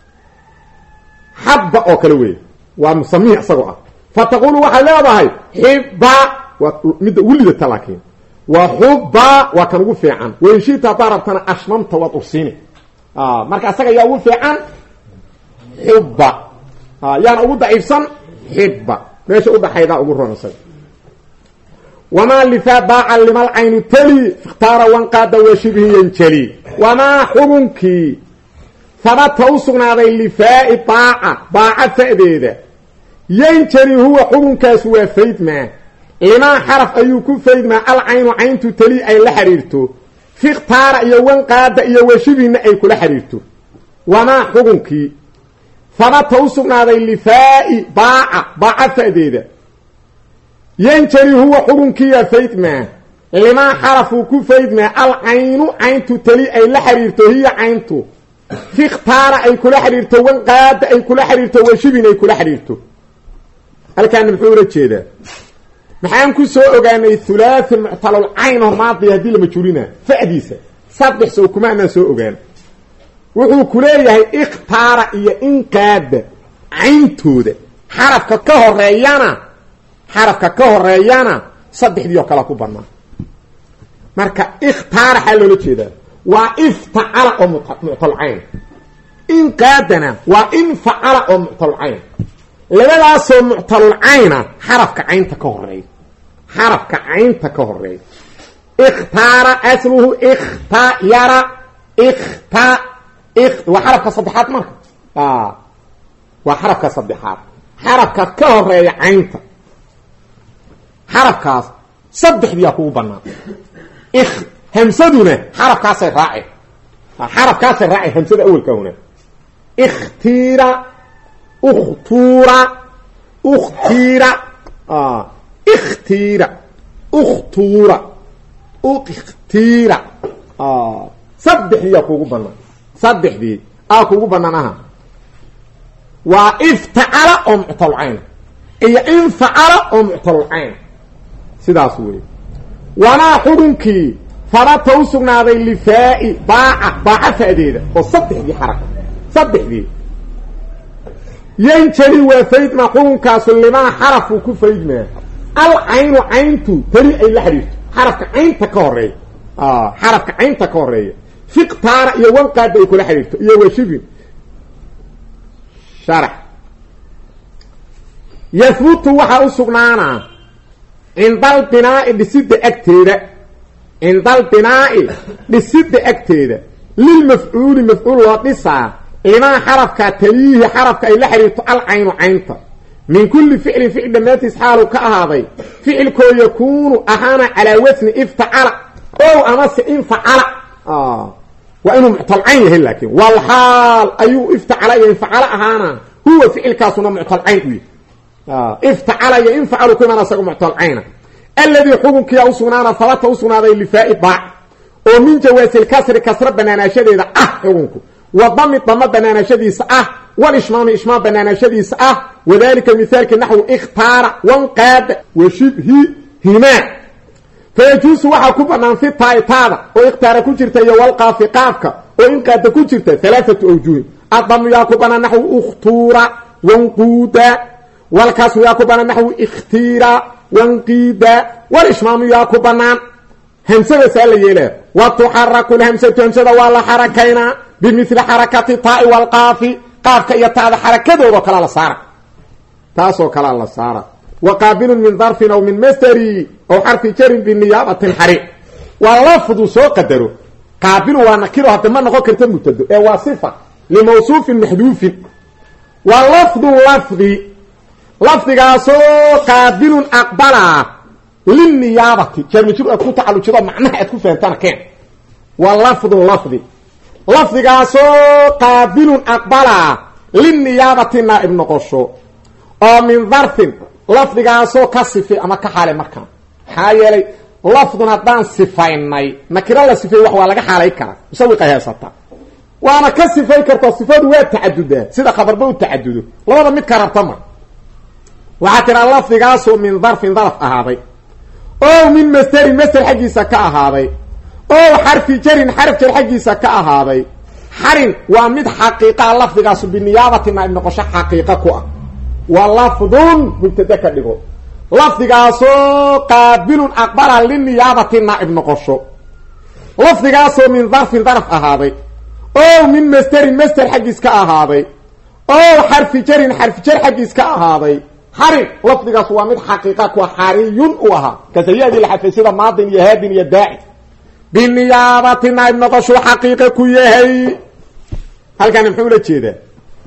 حب أو كلوي ومسميه أصغع فتقول وحلا بهاي حب ولد التلاكين وحب وكان وفي عن وإن شئت ضربتنا أشممت وطرسيني مركز أصغع يا وفي عن حب يعني أقول ضعيفا حب ماشي أوضح حيدا أقول رنصد وما لفا باع لما العين تلي اختار وانقاد وشبه ينشلي وما حرمك ثبت وصغنا ذي لفاء باع فائدة ينشلي هو حرمك سوى فيد ما لما حرف أيوكو فيد ما العين عين تلي أي لحريرته في اختار أي وانقاد أي وشبه أي كل حريرته وما حرمك ثبت وصغنا ذي لفاء باع فائدة ينشري هو حرمك يا فيد ما لما حرفوا كفيد ما العين عين تلي أي لحريرته هي عينته في اختار أي كل حريرته وانقاد أي كل حريرته وشبين أي كل حريرته هل كان محورة شيدا محام كسو أغاني الثلاث المعطل العين وماضي هذه المجورين فأديسة صدح سو كمان سو أغاني وحو كليه اختار إيا انقاد عينتوده حرفك كهريانا صدح ديو كلا كبرنا marka ikhtaar xallo jeeda waa ifta'ala oo mutal'ayn in qaadana waa in fa'ala oo mutal'ayn labadaas oo mutal'ayna xarafka aynta ka horeey ikhtaara asluhu ikhtayara wa xarafka saddexaad marka wa xarafka saddexaad xarafka ka horeeya aynta xarafkaas saddexdiya ku banaan همسدنا حرف كاسر راعي همسد أول كهنا اختيرا saddexdii kuugu banaan saddexdii kuugu banaanaha waa iftacala oo muctalul cayn iyo infacala oo muctalul cayn sidaas weey wana xurunkii farata u sugnaaday lifaa'i baaca faadeeda oo saddexdii xaraka saddexdii yanjali waa faydma xurunkaasu limaa xarafuu ku faydmaa alcaynu cayntu tari ay la xiriirto xarafka caynta ka horeeya xarafka caynta ka horeeya fiqtaara iyo wanqaada ay kula xiriirto iyo washibin sharax yahbutu waxaa u sugnaanaa cinda albinaa'i dhisida agteeda cinda albinaa'i dhisida agteeda lilmafcuuli mafcuul loo dhisaa limaa xarafka taliihi xarafka ay la xiriirto alcaynu caynta min kulli ficlin ficil dhammaantiis xaalu ka ahaaday ficilkoo yakuunu ahaana calaa wasni iftacala o amase infacala waa inuu muctal cayn yahay laakin walxaal ayuu iftacala iyo infacala ahaana huwa ficilkaasuna muctal cayn u yahay iftacala iyo infacalu ku imaana isaga muctal cayna alladii xukunkiyaa usugnaana falata usugnaaday lifaa'i baac oo min jawaasilkasri kasra banaanaashadeeda xukunku wadami dama banaanashadiisa walishmaami ishmaam banaanashadiisa wadalika mithaalki naxwu ikhtaara wanqaada washibhihimaa fayajuusu waxaa ku banaan fi taa'itaada oo ikhtaara ku jirta iyo walqaafi qaafka oo inqaada ku jirta halaathatu awjuhin adamu yaa ku banaan naxwu ukhtuura wanquuda walkaasu yaa ku banaan naxwu ikhtiira wanqiida walishmaamu yaa ku banaan hamsada saa la yeelaa wa tuxaraku lhamsatu hamsada waa la xarakaynaa bimithli xarakati taa'i walqaafi qaafka iyo taada xarakadoodo kala la saara taasoo kala la saara wa qaabilun min darfin aw min masdari aw xarfi jarin biniyaabatin xari waa lafdu soo qadaro qaabilu waa nakiro hadda ma noqon karta mubtado ee waa sifa limawsuufin maxduufin waa lafdu lafdigaasoo qaabilun aqbala liniyaabati jarmijur aad ku tacallujido macnaha aad ku fahamtana keen waa lafdi lafdigaasoo qaabilun aqbala liniyaabati naaib noqosho oo min darfin lafdigaasoo ka sife ama ka xaale markaan maxaa yeelay lafdun haddaan sifaynay nakiro la sifeey wax waa laga xaalay karaa musawiqay haysata waana ka sifay karta sifadu waa tacadudaa sida khabarba u tacadudo labada mid ka rabta mar waxaa tiraa lafdigaasoo min darfin daraf ahaaday oo min masderin masder xaggiisa ka ahaaday oo xarfi jarin xarf jar xaggiisa ka ahaaday xarin waa mid xaqiiqa lafdigaasu biniyaabati naaib noqosho xaqiiqa ku wa lafdun mubtada ka dhigo lafdigaasoo qaabilun aqbala liniyaabati naaib noqosho lafdigaasoo min darfin daraf ahaaday oo min masderin masder xaggiis ka ahaaday oo xarfi jarin xarfi jar xaggiis ka ahaaday xarin lafdigaas waa mid xaqiiqa ku xariyun u ahaa kasayadii la xadfay sida maadin iyo haadin iyo daaci biniyaabati naaib noqosho xaqiiqa ku yahay halkan muxuu la jeedaa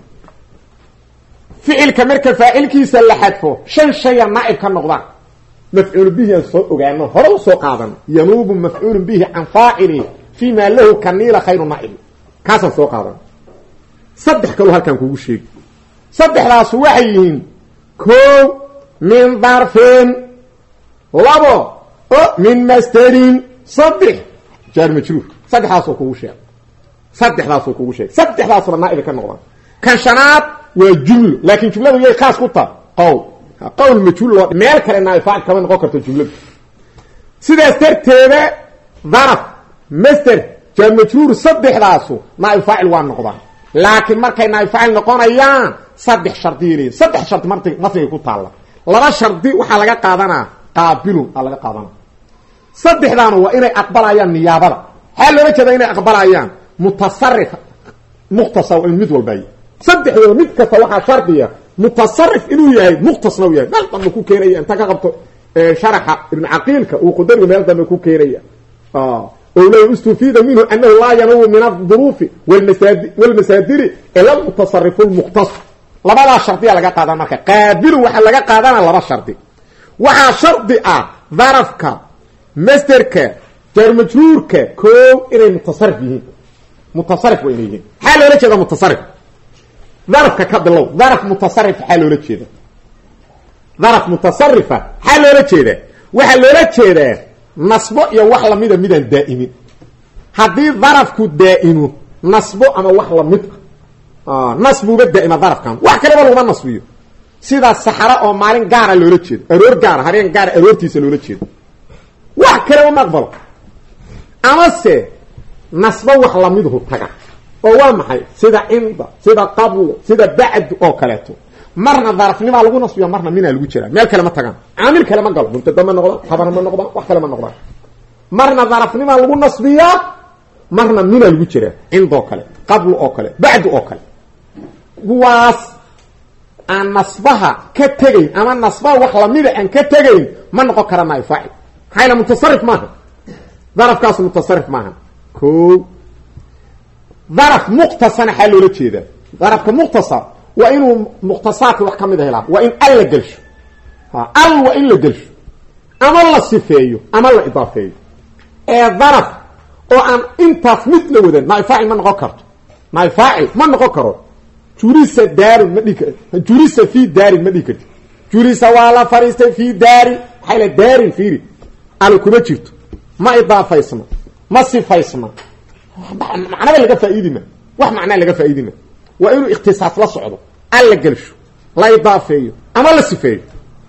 ficilka marka faacilkiisa la xadfo shan shaya naaib ka noqdaan mafcuul bihi aan soo ogaano hore u soo qaadan yanuubu mafcuul bihi can faacili fi ma lahu kaniila khayru naaib kaasaan soo qaadan saddex kaloo halkan kugu sheegi saddexdaas waxay yihiin kow min darfin labo o min masderin saddex jaar majruur saddexdaasoo kugu sheeg saddexdaasba naaib ka noqdaan kan shanaad waa jumlo laakiin jumladu yay khaas ku tahay qowl majhuul loo meel kale naaib faacil kama noqon karto jumladu sidaas darteeda daraf masder jaar majruur saddexdaasu naaib faacil waa noqdaan laakiin markay naaib faacil noqonayaan saddex shardi leeyahay saddex shardi martay ku taala laba shardi waxa laga qaadanaa qaabilun laga qaadanaa saddexdaana waa inay aqbalayaan niyaabada hal loo jeedaa inay aqbalayaan mutasarrif mukhtasar in mid walba saddexdooda mid kasta waxa shardiya mutasarrif inuu yahay mukhtasar uu yahay dalban ku keenaya inta ka qabto sharaxa ibn aqilka uu qadariyo meel dambe ku keenaya ولو استفيد منه أنه لا ينوي من الظروف والمسادر إلا المتصرف المختص لبدا شرطية لغا قادنا مركا قابل وحا لغا قادنا لبا شرطي وحا شرطي ظرفك مصدرك جار مجرورك كو إلي متصرف به متصرف وإليه حالو لك هذا متصرف ظرفك كبلو ظرف متصرف حالو لك هذا ظرف متصرفة حالو لك هذا وحالو لك هذا نصبه يا wax lamida midaan daa'imin haddii darafku daa'imo nasbo ama wax lamid ah nasbuba daa'ima darafkan wax kaleba laguma nasbiyo sida saxara oo maalin gaara loola jeedo aroor gaara habeen gaara aroortiisa loola jeedo wax kaleba ma aqbalo ama se nasbo wax lamidhu taga oo waa maxay sida inda sida qabl sida ba'd oo kaleeto marna darafnima lagu nasbiyo marna mina lagu jira meel kale ma tagaan aamir kale ma galo mubtada ma noqdo khabar ma noqdo wax kale ma noqdo marna darafnima lagu nasbiyo marna mina lagu jira indoo kale qabl oo kale ba'd oo kale waas aan nasbaha ka tagay ama nasbaha wax lamida aan ka tagayn ma noqon kara ma faa'il hayla mutasarrif maaha darafkaas mutasarrif maaha ko daraf muqtasana xal loo jeeda darafka muqtasar wa inuu muqtasaat wax kamid ah wa in alla galsho al wa in la galsho ama la sifeeyo ama la idaafeeyo ee daraf oo aan intaas mid la wadan ma faa'il ma noqon karto ma faa'il ma noqon karo jurisa daar ma dhika jurisa fi daar ma dhika jurisa wala faristay fi daar hayla daar fiiri al kuma jirto ma idaafaysna ma sifaysna macna laga faa'iidina wax macna laga faa'iidina waa inuu ikhtisaas la socdo alla galsho la idaafeeyo ama la sifeeyo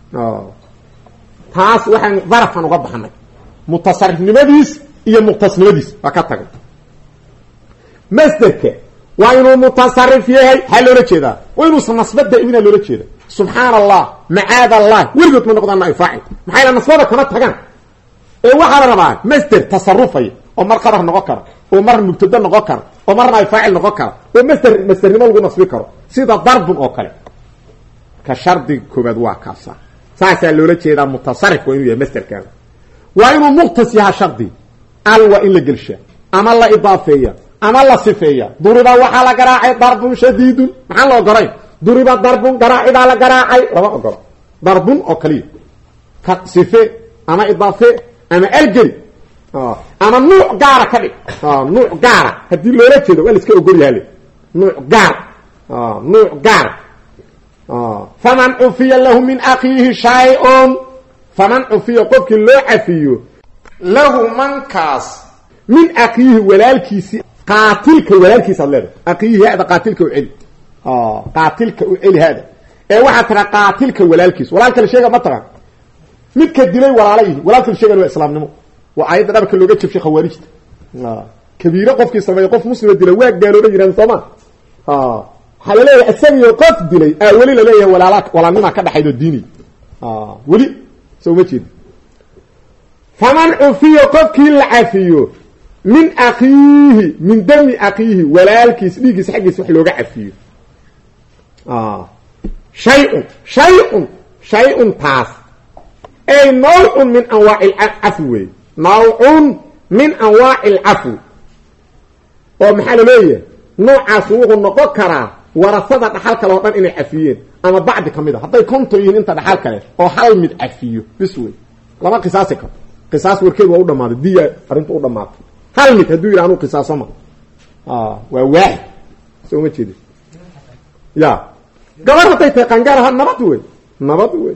taas waxaan darafan uga baxnay mutasarrifnimadiis iyo muqtasnimadiis waa ka tagay masdarka waa inuu mutasarrif yahay hal loola jeedaa waa inuu nasbada ibina loola jeedaa subhanallah ma'aad allah weligood ma noqdaan ay faa'il maxay la nasbada kama tagaan ee waxa la rabaa masdar tasarrufay oo mar qabar noqon karo oo mar mubtada noqon karo oo marna ay faa'il noqon karo oo masdarnimo lagu nasbi karo sida darbun oo kale ka shardi koobad waa kaasa saasa loola jeedaa mutasarrif waa inuu yahay masdarkan waa inuu muqtas yahay shardi al wa in la gelsha ama la idaafeeya ama la sifeeya duriba waxa la garaacay darbun shadiidun maxaa loo garay duriba darbun garaacida la garaacay laba ogol darbun oo kaliya ka sife ama idaafe ama algari ama nuuc gaara ka dhig nuuc gaara hadii loola jeedo waa la iska ogol yahay nuuc gaar faman ufiya lahu min akhihi shay'un faman ufiya qofki loo afiyo lahu mankas min akhihi walaalkiisi qaatilka walaalkiisa leedo akhihi hada qaatilka u celi qaatilka u celi hada ee waxa tara qaatilka walaalkiisa walaalka la sheega ma tara midka dilay walaalayhi walaalka la sheega waa islaamnimo wa ayada dharka looga jabshay khawaarijta kabiira qofkii sameeyo qof muslim dilay waa gaalooba jiraan Soomaa xalaleey asagiyo qof dilay wali la leeyahay walaalnima ka dhaxaydo diini wali soo ma jeed faman ufiya qofkii la afiyo min akhihi min dami akhihi walaalkiis dhigiis xaqiis wax looga afiyo shay'un taas ay naw'un min anwa'il afwi naw'un min anwa'il afwi oo maxaa la leeyahay noocaas wuxuu noqon karaa warasada dhaxalka loo dhan inay afiyeen ama bacdi kamid ah haday konto yihiin inta dhaxal kale oo hal mid afiyo bisweey lama qisaasi karo qisaas warkeedu waa u dhamaaday diya arintu u dhamaaday hal mid haduu yiraahdo qisaas ma waa waahid soo ma jeedin ya gabar haday tay qangaar nabad wey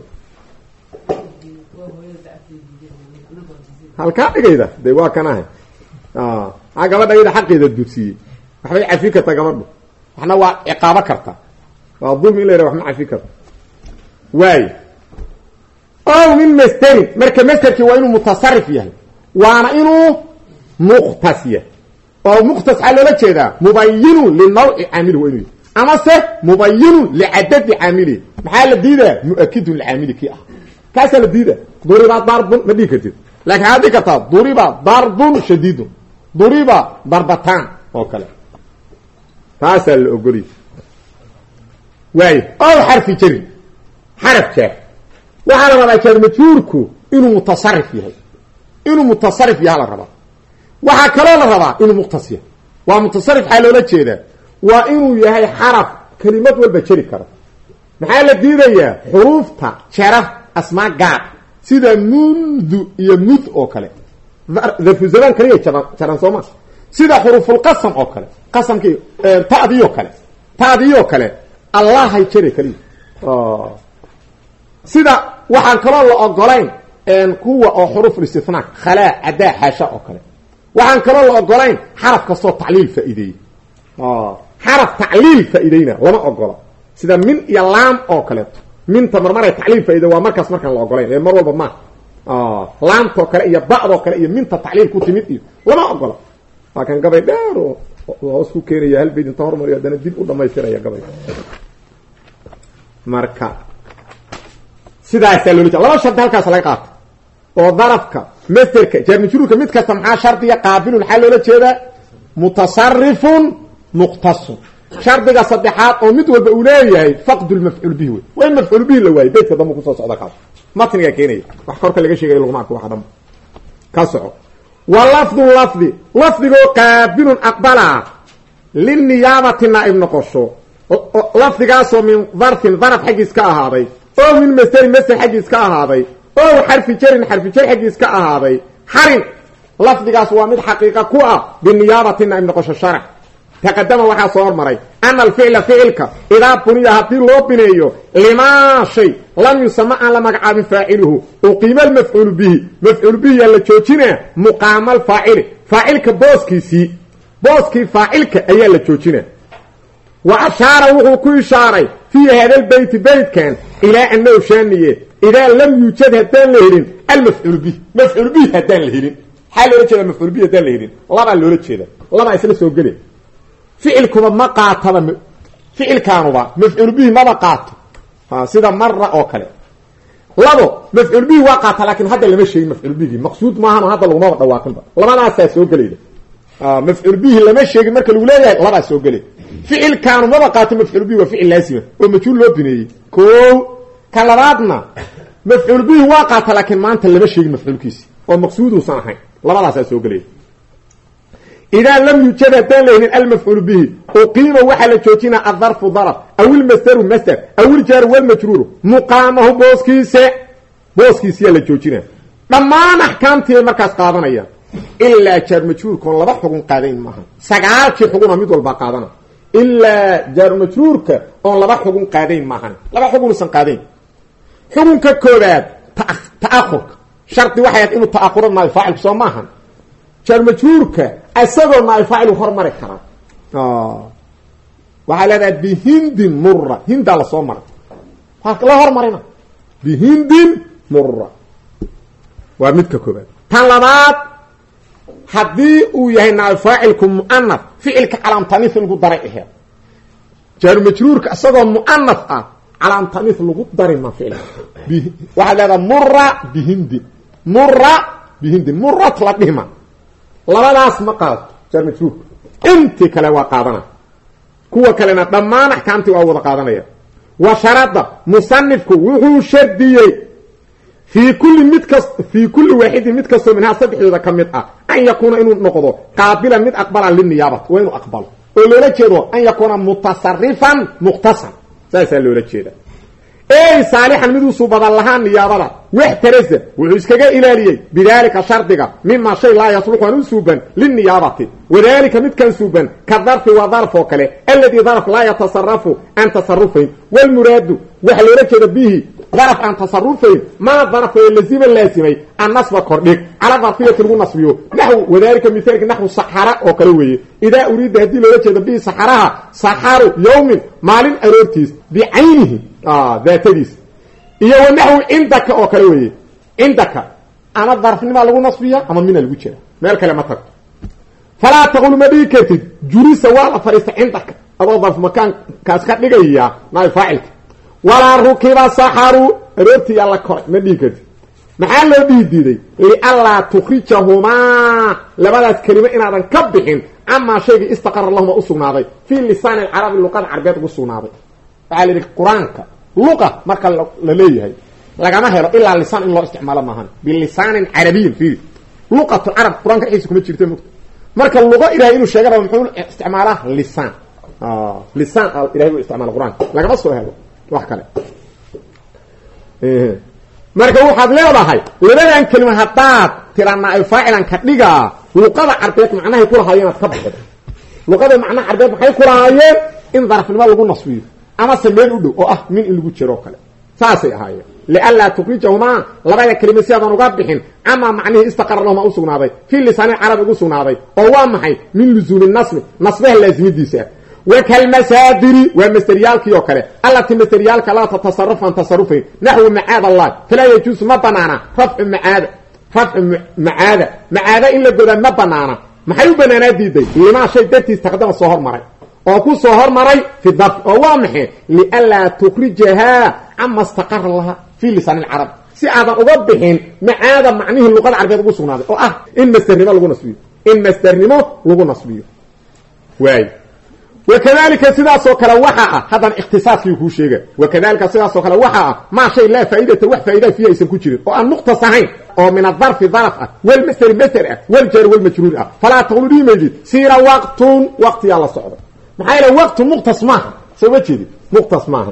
halka dhigayda de waa kanahay gabadhayda xaqeeda dugsiye waxbay cafi kartaa gabadhu waxna waa ciqaabo karta waa dulmi in la yiraahdo waxna cafi karta waay oo min masdar marka masdarki waa inuu mutasarrif yahay waana inuu muqtas yahay oo muqtas xal loola jeedaa mubayyin li naw'i amil wa inuu ama se mubayyin li adad amili maxaa la diidaa muakkid li amili ki ah kaasa la diidaa duriba darbun ma dhikatid laakiin hadii kartaa duriba darbun shadidun duriba darbatan oo kale taasa la ogoli waay oo xarfi jari xarf jar waxa la rabaa jar majhuurku inuu mutasarrif yahay la rabaa waxa kale la rabaa inuu muqtas yahay waa mutasarrif xal loola jeedaa waa inuu yahay xaraf kalimad walba jari karo maxaa la diidayaa xuruufta jara asmaa gaar sida mundu iyo mud oo kale darfu zaman kaliya jaran Sooma sida xuruful qasam oo kale qasamkii taadiyo kale allah hay jari kaliya sida waxaan kaloo la ogolayn kuwa oo xuruf istifnaa khala ada hasha oo kale waxaan kaloo la ogolayn xaraf kastoo tacliil faa'iideeyey xaraf tacliil faa'iideyna lama ogola sida min iyo laam oo kaleeto minta marmaray tacliil faa'iido waa markaas markaan la ogolayn ee mar walba ma laamtoo kale iyo ba'doo kale iyo minta tacliil ku timid iyo lama ogola waa kan gabay dheer oo hoos ku keenaya hal bayd inta hormariyo haddana dib u dhamaystiraya gabay marka sidaasaa loola jeeda laba shardi halkaas laga qaata oo darafka masterka jaarmajruurka mid kasta maxaa shardiya qaabilun maxaa loola jeedaa mutasarifun muqtasun shardiga saddexaad oo mid walba uu leeyahay faqdu lmafcuul bihi wey waa in mafcuul bihi la waayo beydka dambe kusoo socda kaas matniga keenaya wax korka laga sheegayo laguma arko waxa dhanba ka soco wa lafdu lafdigoo qaabilun aqbala lilniyaabati naa'ib noqosho lafdigaasoo min darfin daraf xaggiis ka ahaaday oo min masderin masder xaggiis ka ahaaday oo xarfi jarin xarfi jar xaggiis ka ahaaday xarin lafdigaas waa mid xaqiiqa ku ah biniyaabati naa'ib noqosho sharc taqadama waxaa soo hormaray ana alficla ficilka idaa buniya haddii loo bineeyo limaa shay lam yusama aan la magacaabin faaciluhu uqiima almafcuulu bihi mafcuul bihi yaa la joojinaa muqaama alfaacili faacilka booskii faacilka ayaa la joojinaa wa ashaara wuxuu ku ishaaray fii hada lbeyti beytkan ilaa annahu shaaniye idaa lam yuujad haddaan la helin almafcuul bihi mafcuul bihi haddaan la helin maxaa loola jeeda mafcuul bihi haddaan la helin labaa loola jeeda labaa isla soo gele ficilkuba ma qaataba ficilkaanuba mafcuul bihi maba qaato sida mara oo kale labo mafcuul bihi waa qaata laakiin hadda lama sheegin mafcuul bihi maqsuud maahan hadda lagumaba dhawaaqinba labadaasaa soo gelayda mafcuul bihi lama sheegin marka lagu leeyahay labaa soo gelay ficilkaanu maba qaato mafcuul bihi waa ficil laasima oo majhuul loo bineeyey ko ka labaadna mafcuul bihi waa qaata laakiin maanta lama sheegin mafcuulkiisi oo maqsuuduusan ahayn labadaasaa soo gelaya idaa lam yujad haddaan lahinin almafcuul bihi uqiima waxaa la joojinaa adarfu darf aw ilmasdaru masder aw iljaaru walmajruuru muqaamahu booskiisiyaa la joojinaa dhammaan axkaamtii ay markaas qaadanayaan ilaa jaar majruurkaoon laba xugun qaadayn maaha 9 xuguna mid walbaa qaadana ilaa jaar majruurka oon laba xugun qaadayn maahan laba xugunusan qaadayn xugunka koobaad ta'akhurka shardi waxay ahayd inuu ta'akhuro naay faacilku soo maahan jaar majruurka asagoo naay faacilu hormari karaa waxaa leedahay bihindin mura hindaa lasoo maray waxaa la hormarina bihindin mura waa midka koobaad tan labaad haddii uu yahay naay faacilku mu'anaf ficilka calaamtaniif lagu daray aheed jaar majruurka asagoo mu'anaf ah calaamtaniif lagu dari ma ficilka waxaa leedahay mura bihindin murat la dhihma labadaas ma qaato jaar majruurka intii kale waa qaadana kuwa kalena dhammaan axkaamtii waa wada qaadanaya wa sharada musanifku wuxuu shardiyey fii kulli waaxidin mid kastoo minhaa saddexdooda ka mid ah an yakuuna inuu noqdo qaabilan mid aqbala liniyaabati waa inuu aqbalo oo loola jeedo an yakuuna mutasarifan muqtasan saasaa loola jeeda ey saalixan miduu suubadan lahaa niyaabada waxtarasa wuxuu iskaga ilaaliyey bidaalika shardiga mima shay laa yasluxu an u suuban liniyaabati wadalika midkan suuban ka darfi waa darf oo kale alladii darf laa yatasarafu an tasarufayn walmuraadu waxa loola jeeda bihi darf aan tasarufayn maa darf lazima laasimay annasba kordhig cala darfiyati lagu nasbiyo naxw wadalika mithaalka naxwu saxara oo kale weeye idaa uriida haddii loola jeeda bihi saxaraha saxaru yawmin maalin aroortiis bicaynihi daatadiis iyo wanaxwi cindaka oo kale weeye cindaka ama darfnima lagu nasbiya ama mina lagu jira meel kale ma tagto falaa taqulu ma dhigi kartid julisa waa la fariista cindaka adoo darf makaankaas ka dhigaya naay faacilka walaa rukiba saxaru aroortii alla koray ma dhigi kartid maxaa loo dhihi diiday lianlaa tukhrijahumaa labadaas kelimo inaadan ka bixin amaa shaygii istaqara lahuma u sugnaaday fii lisaan alcarabi luqada carbeed ugu sugnaaday waxaa la yidhi qur-aanka luqa marka la leeyahay lagama helo ilaa lisaan in loo isticmaalo maahan bilisaanin carabiyin fiiri luqatu carab qur-aanka dhexdiisa kuma jirta mugta marka luqa ilahay inuu sheega rabo muxuu isticmaalaa lisaan ilahay uu isticmaala qur-aanka lagama soo helo wax kale marka waxaad leedahay labadan kelima haddaad tiranaa ay faacilan ka dhigaa luqada carbeed macnahay ku lahaayeen aad ka baxdo luqada macnaha carbeed maxay ku lahaayeen in darafnimo lagu nasbiyo ama se meel u dhow oo ah min in lagu jiro kale saasay ahaayeen lianlaa tukrijahumaa labada kelima si aadan uga bixin camaa macnihii istaqara lahuma u sugnaaday fii lisaani carabi ugu sugnaaday oo waa maxay min lusuumi nasmi nasbaha laasimidiisa wakalmasaadiri waa masteryaalkii oo kale allatii masteryaalka laa tatasarufan tasarufayn naxwu macaad allah falaa yajuusu ma banaana rafcu macaada in la godaa ma banaana maxay u banaanaa diiday limaa shay dartiis taqdama soo hormaray oo ku soo hormaray fi darf oo waa maxay lianlaa tukrijahaa cama istaqara laha fii lisaan alcarab si aadan uga bixin macaada macnihii luqada carabeed ugu sugnaaday oo ah in masternimo lagu nasbiyo waay wakadalika sidaasoo kale waxa ah haddana ikhtisaaskii kuu sheega wakadalika sidaasoo kale waxa ah maa shay laa faaidata wax faa'idaa fiiha aysan ku jirin oo aan muqtas ahayn oo min adarfi darf ah walmasderi masder ah waljaari walmajruur ah falaa taqulu dhiimaydid siira waqtun waqtiyaa la socda maxaa yeele waqtu muqtas maaha soo ma jeedid muqtas maaha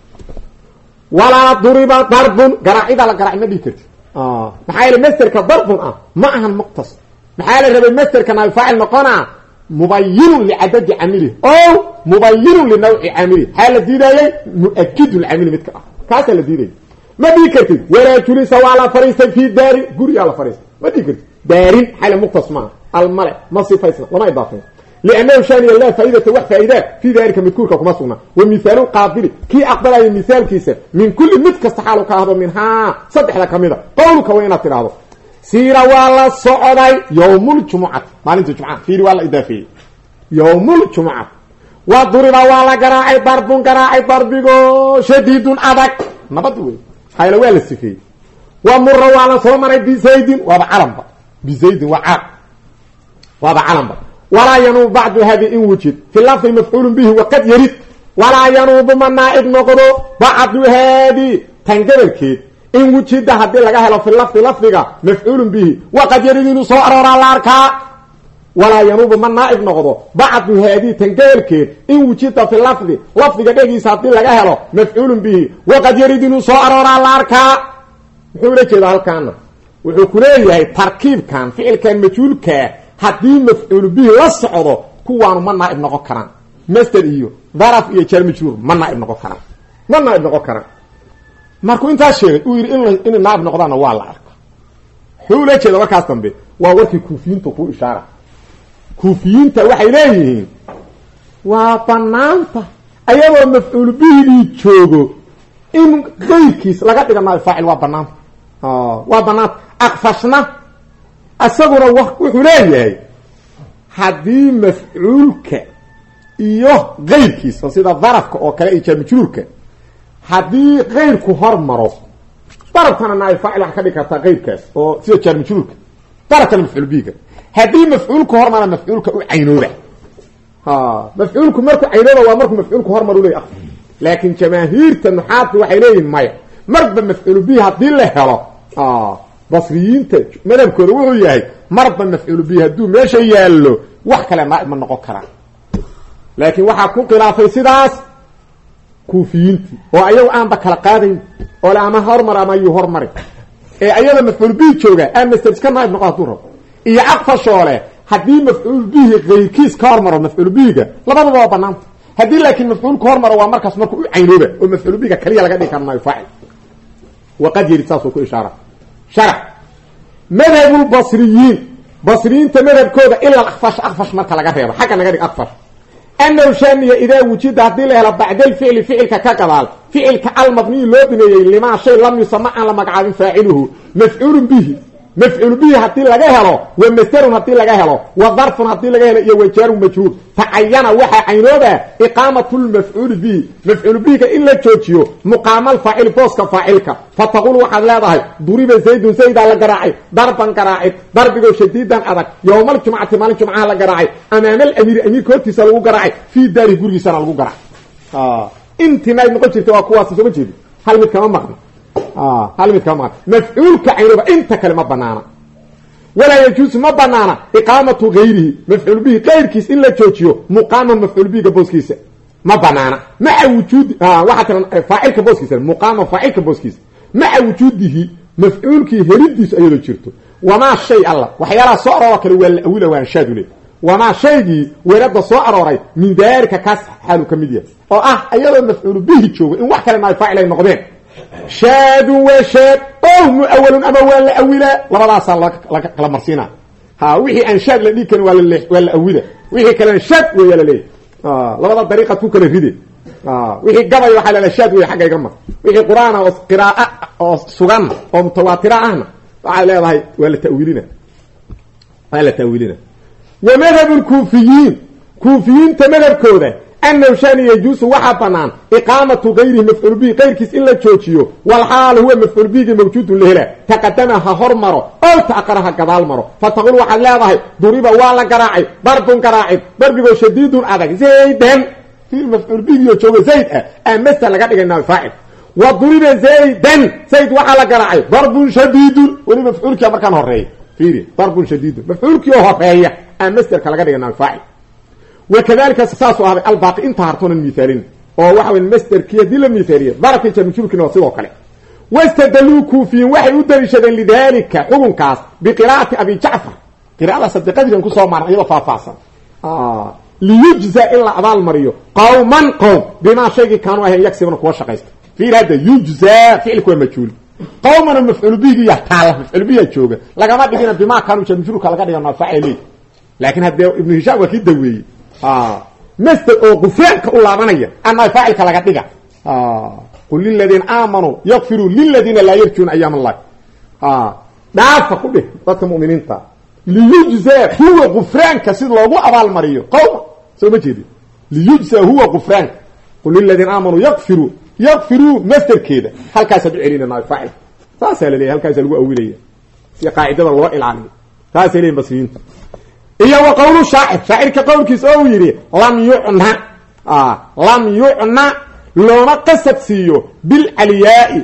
walaa duriba darbun garaacida la garaac ma dhihi karti maxaa yeele masderka darbun ah ma ahan muqtas maxaa la rabay masderka nabi faacil noqonaa mubayinun licadadi camilih o mubayinun linawci camilih xaa la diidayey mu-akidu lcamili midka ah kaasaa la diidayay ma dhihi kartid walaa julisa waa la fariistay fii daarin guriyaa la fariistay ma dhihi kartid daarin xale muqtas maaha almale ma sifaysna lama idaafayn liannahu shaaniya laa faaidata wax faa'idaa fii daalika midkuurka kuma sugna wa mihaalu qaabili kii aqbalaya mihaalkiisa min kulli mid kasta xaalu ka ahdo minhaa saddexda ka mida qowlka waa inaad tidhaahdo siira waa la socday yowmuljumucati maalinta jumcaha fiiri waa la idaafeeyey yowmuljumucati wa duriba waa la garaacay darbun garaacay darbigo shadiidun adag nabad wey hayla waa la sifeeyey wa mura waa la soo maray bizaydin waaba calamba bizaydin waa caab waaba calamba walaa yanuubu bacdu hadi in wujid fi lafdi mafcuulun bihi waqad yarid walaa yanuubu ma naaib noqdo bacdu haadi tan gabalkeed in wujida haddii laga helo fi lafdi lafdiga mafcuulun bihi waqad yarid inuu soo arooraa la arkaa walaa yanuubu ma naaib noqdo bacdu haadii tan gabalkeed in wujida fi lafdi lafdiga dhegiisa haddii laga helo mafcuulun bihi waqad yarid inuu soo arooraa la arkaa muxuu ula jeedaa halkaana wuxuu ku leeyahay tarkiibkan ficilkan majhuulkaa haddii mafcuulu bihi la socdo kuwaanu ma naaib noqon karaan masder iyo daraf iyo jaar majruur ma naaib noqon karaan markuu intaas sheegay uu yidhi inay naaib noqdaanna waa la arka wuxuu ula jeeda markaas dambe waa warkii kuufiyiinta ku ishaara kuufiyiinta waxay leeyihiin waa banaanta ayagoo mafcuulu bihigii joogo in qayrkiis laga dhiga naaib faacil waa banaanta aqfashna isaguna wuxuu leeyahay haddii mafcuulka iyo qayrkiisa sida darafka oo kale iyo jaar majruurka haddii qayrku hormaro darabkana naaib faacil waxa ka dhigi kartaa qayrkaas oo sida jaar majruurka darabkana mafcuul bihiga haddii mafcuulku hormara mafcuulka u caynooba mafcuulku markuu caynooba waa markuu mafcuulku hormar u leeyahy laakiin jamaahiirta nuxaadku waxay leeyihin maya marba mafcuul bihi haddii la helo basriyiinta madhabkooda wuxuu yahay marba mafcuul bihi hadduu meesha yaallo wax kale naaib ma noqon karaan laakiin waxaa ku khilaafay sidaas kuufiyiintii oo ayagu aanba kala qaadayn oo le ama hormar ama yuu hormari ee ayada mafcuul bihi jooga aan master iska naaib noqo hadduu rabo iyo caqfashoole haddii mafcuul bihi kayrkiis ka hormaro mafcuul bihiga labadaba waa banaanta haddii laakiin mafcuulka hormaro waa markaas markuu u caynooba oo mafcuul bihiga kaliya laga dhigi karo naaib faacil waqad yarid saasuu ku ishaara sharc madhabulbasriyiin basriyiinta madhabkooda ilaa akfash marka laga reebo xagga naga dhig akfash annahu shaaniya idaa wujida haddii la helo bacda alficli ficilka ka gadaal ficilka almabniyi loo bineeyey limaa shay lam yusama aan la magacaabin faaciluhu mafcuulun bihi mafcuul bihi haddii laga helo wa masderun haddii laga helo wa darfun haddii laga helo iyo wajaarun majruur tacayana waxaa caynooba iqaamatu lmafcuuli bihi mafcuul bihiga in la joojiyo muqaamal faacil booska faacilka fataqul waxaad leedahay duriba zaydun zaydaa la garaacay darban garaacid darbigoo shadiidan adag yowmaljumcati maalin jumcaha la garaacay amaama alamiiri amiirka hortiisa lagu garaacay fii daari gurigiisana lagu garaacay intii naayb noqon jirta waa kuwaas sooma jeedi hal mid kama maqno mafcuulka caynooba inta kale ma banaana walaa yajuusu ma banaana iqaamatu gayrihi mafcuul bihi qayrkiis in la joojiyo muqaama mafcuul bihiga booskiisa ma banaana maca wujuudi waxaa tiran faacilka booskiisa muqaama faacilka booskiisa maca wujuudihi mafcuulkii helidiisu ayadoo jirto wamaa shay alla waxyaalaha soo aroora kale waa la-awila waanshaadule wamaa shaygii weerada soo arooray min daalika kaas xaalu ka mid yahay oo ah ayadoo mafcuul bihi joogo in wax kale naay faacil ay noqdeen shaad wa shaad oo muawwal ama wala awila labadaas la kala marsiina ha wixii aan shaad la dhigan wala awila wixii kale shaad way la leeyahay labada dariiqad ku kala ride wixii gabay waxa la shaad way xagga igama wixii quraana oo qiraa'ah oo sugan oo mutawaatira ahna waxa leedahay wala ta'wiilina wa madhab al-kufiyin tamadhabkooda annahu shan yajuus waxa banaan iqaamatu ghayri maf'ul bihi qayrkiis illa joojiyo wal haal huwa maf'ul bihi mawjud lahla taqaddama ha hormaro oo taqaraha gadaal maro fataqul waxa leedahay duriba wala garaacay darbun garaacid darbigo shadiidun adag zaydan fi maf'ul bihi joogo zayd amasta laga dhigay faa'il wa duriba zaydan zayd waxa la garaacay darbun shadiidun wali maf'ulki markan horeey fiiri darbun shadiidun maf'ulki horeeya amasta laga dhigay faa'il وكذلك اساس هذا الباقي انت هرتون المثالين او waxa المصدر كيدي المثاليه ضرب الجمهور نو سيده كله واستدلوا كوفيين waxay u dalishadeen lidalika xubunkaas biqiraa'ati abi ja'far qiraa'ada sadaqadii ku soo maray iyada faafaasan liyujza illa abal mariyo qawman qawm bima shaygi kaanu ahay yaksibna kuwa shaqaysta fi hada yujza fi'lku majhul qawman maf'ul bihi yahtaala maf'ul bihi jooga lagama dhigina bima kaanu jamhuurka laga dhigana faa'ili laakiin hada ibn hisham waa ki daweeyay مستر او غفرانك اولابنيا اما فاعلك لا دغا قل للذين امنوا يغفروا للذين لا يرجون ايام الله دافع كده dadka muuminiinta liyujza huwa غفرانك sid loogu abaal mariyo qowm soo ma jeedi liyujza huwa غفرانك قل للذين امنوا يغفروا مستر كده halkaas aad celinaa faa'il taas leeyahay halkaas lagu awilaya si qaa'idada loo ilaaliyo taas leeyahay basriinta iyo qowlu shaa'irka qowlkiis oo yiri lam yu'na looma qasad siiyo bil aliya'i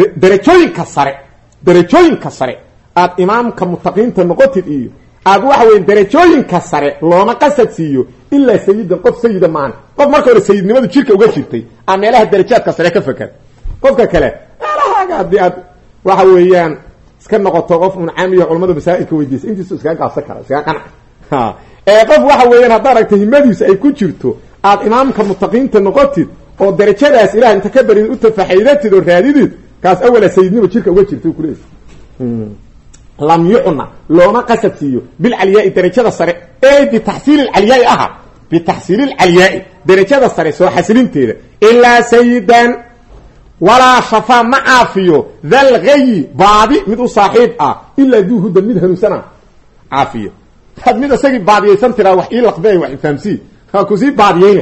darajooyinka sare aad imaamka muttaqiinta noqotid iyo aad waxa weyn darajooyinka sare looma qasad siiyo illa sayyidan qof sayyida maan qof marka hore sayyidnimadu jirka uga jirtay ameelaha darajaadka sare ka fakar qofka kale alaha aad waxa weeyaan iska noqoto qof caamiyo culimada masaa'ilka weydiis intiisu iska qaabsan kara iska qanac qof waxa weeyaan hada aragtay himadiisa ay ku jirto aad imaamka muttaqiinta noqotid oo darajadaas ilaahay inta ka bari u tafaxaydatid oo raadidid kaas awala sayyidnimo jirka uga jirtay ku leeyahay lam yu'na looma qasabtiyo bil aliya'i darajada sare bi tahsil al aliya'i bi tahsil al aliya'i darajada sare soo xasilinteeda illa sayyidan wala shafa ma'afiyo dhal ghayi baadi mid u saaxiib illa duhu mid hanuunsana aafiyo hadmida sagi baadiyaysan tira wax ii laqbay wax fahamsi ha ku sii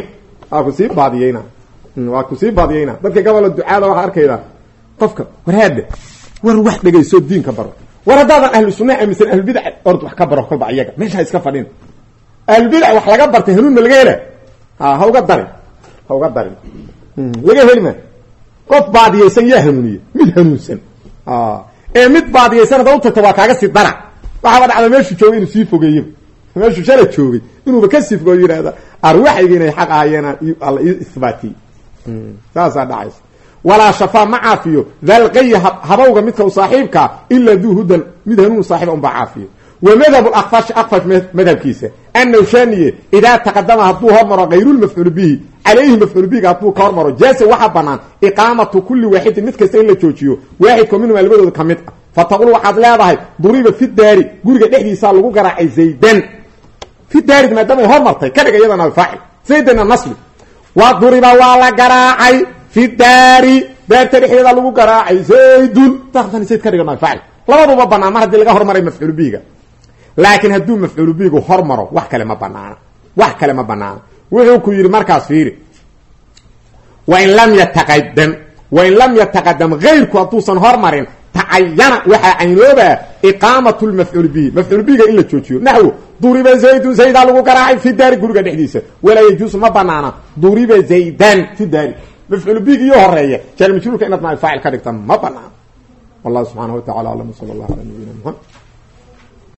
baadiyayna dadka gabadha ducaada waxa arkayda qofka waraad war wax dhageyso diinka baro war hadaada ahlu sunnah amisan ahlu bid'ah orod wax ka baro kolba ayaga meesha iska fadhin ahlu bid'ah wax laga bartay hanuun ma laga helaa ha uga darin laga helma qof baadiyaysan yaa hanuuniye mid hanuunsan mid baadiyaysan dawlta waa kaaga si dara waxa dhacday meeshu joogay inuu sii fogeeyo meeshu shala joogay inuu ka sii fogeeyo yiraahdo arwaxiga inay xaq ahaayeen alla isbaati saasa dhacays wala shafa ma'afiyo dal qayh habawga midka saaxiibka illa duhudan mid hanuun saaxiib un baafiyo wa madhab al-aqfash madhabkiisa annahu shaniye ida taqaddama haduu hormaro ghayrul maf'ul bihi alayhi maf'ul bihi haduu ka hormaro jaasa waxa banaan iqamatu kulli wahid mid kasta in la joojiyo waahid minhum labadooda kamid فتقول وحد لا ضاي ضريبه في الدار غوريغا دخديسا لوو غراعي زيدان في الدار ما دام هرمرتay ka dhigay iyadana faa'il زيدنا nasl wa ضريبه wala garaacay في الدار daarta dhexdeeda lagu garaacay zaydun taxtan zayd ka dhigay faa'il labaduba banaan mar hadii laga hormaray mafcuul bihiga laakiin haduu mafcuul bihigu hormaro wax kale ma banaana wuxuu ku yiri markaas fiiri wa in lam yataqaddam ghayrku atusan hormarin تعينا وحا عينوبا إقامة المفعول به مفعول به إلا تشوتيو نحو ضرب زيد لغو قراعي في الدار قرقا دحديسة ولا يجوز ما بنانا ضرب زيدان في الدار مفعول به يهرية كان مشروع كأنت مع الفاعل كاركتا ما بنانا والله سبحانه وتعالى على صلى الله عليه وسلم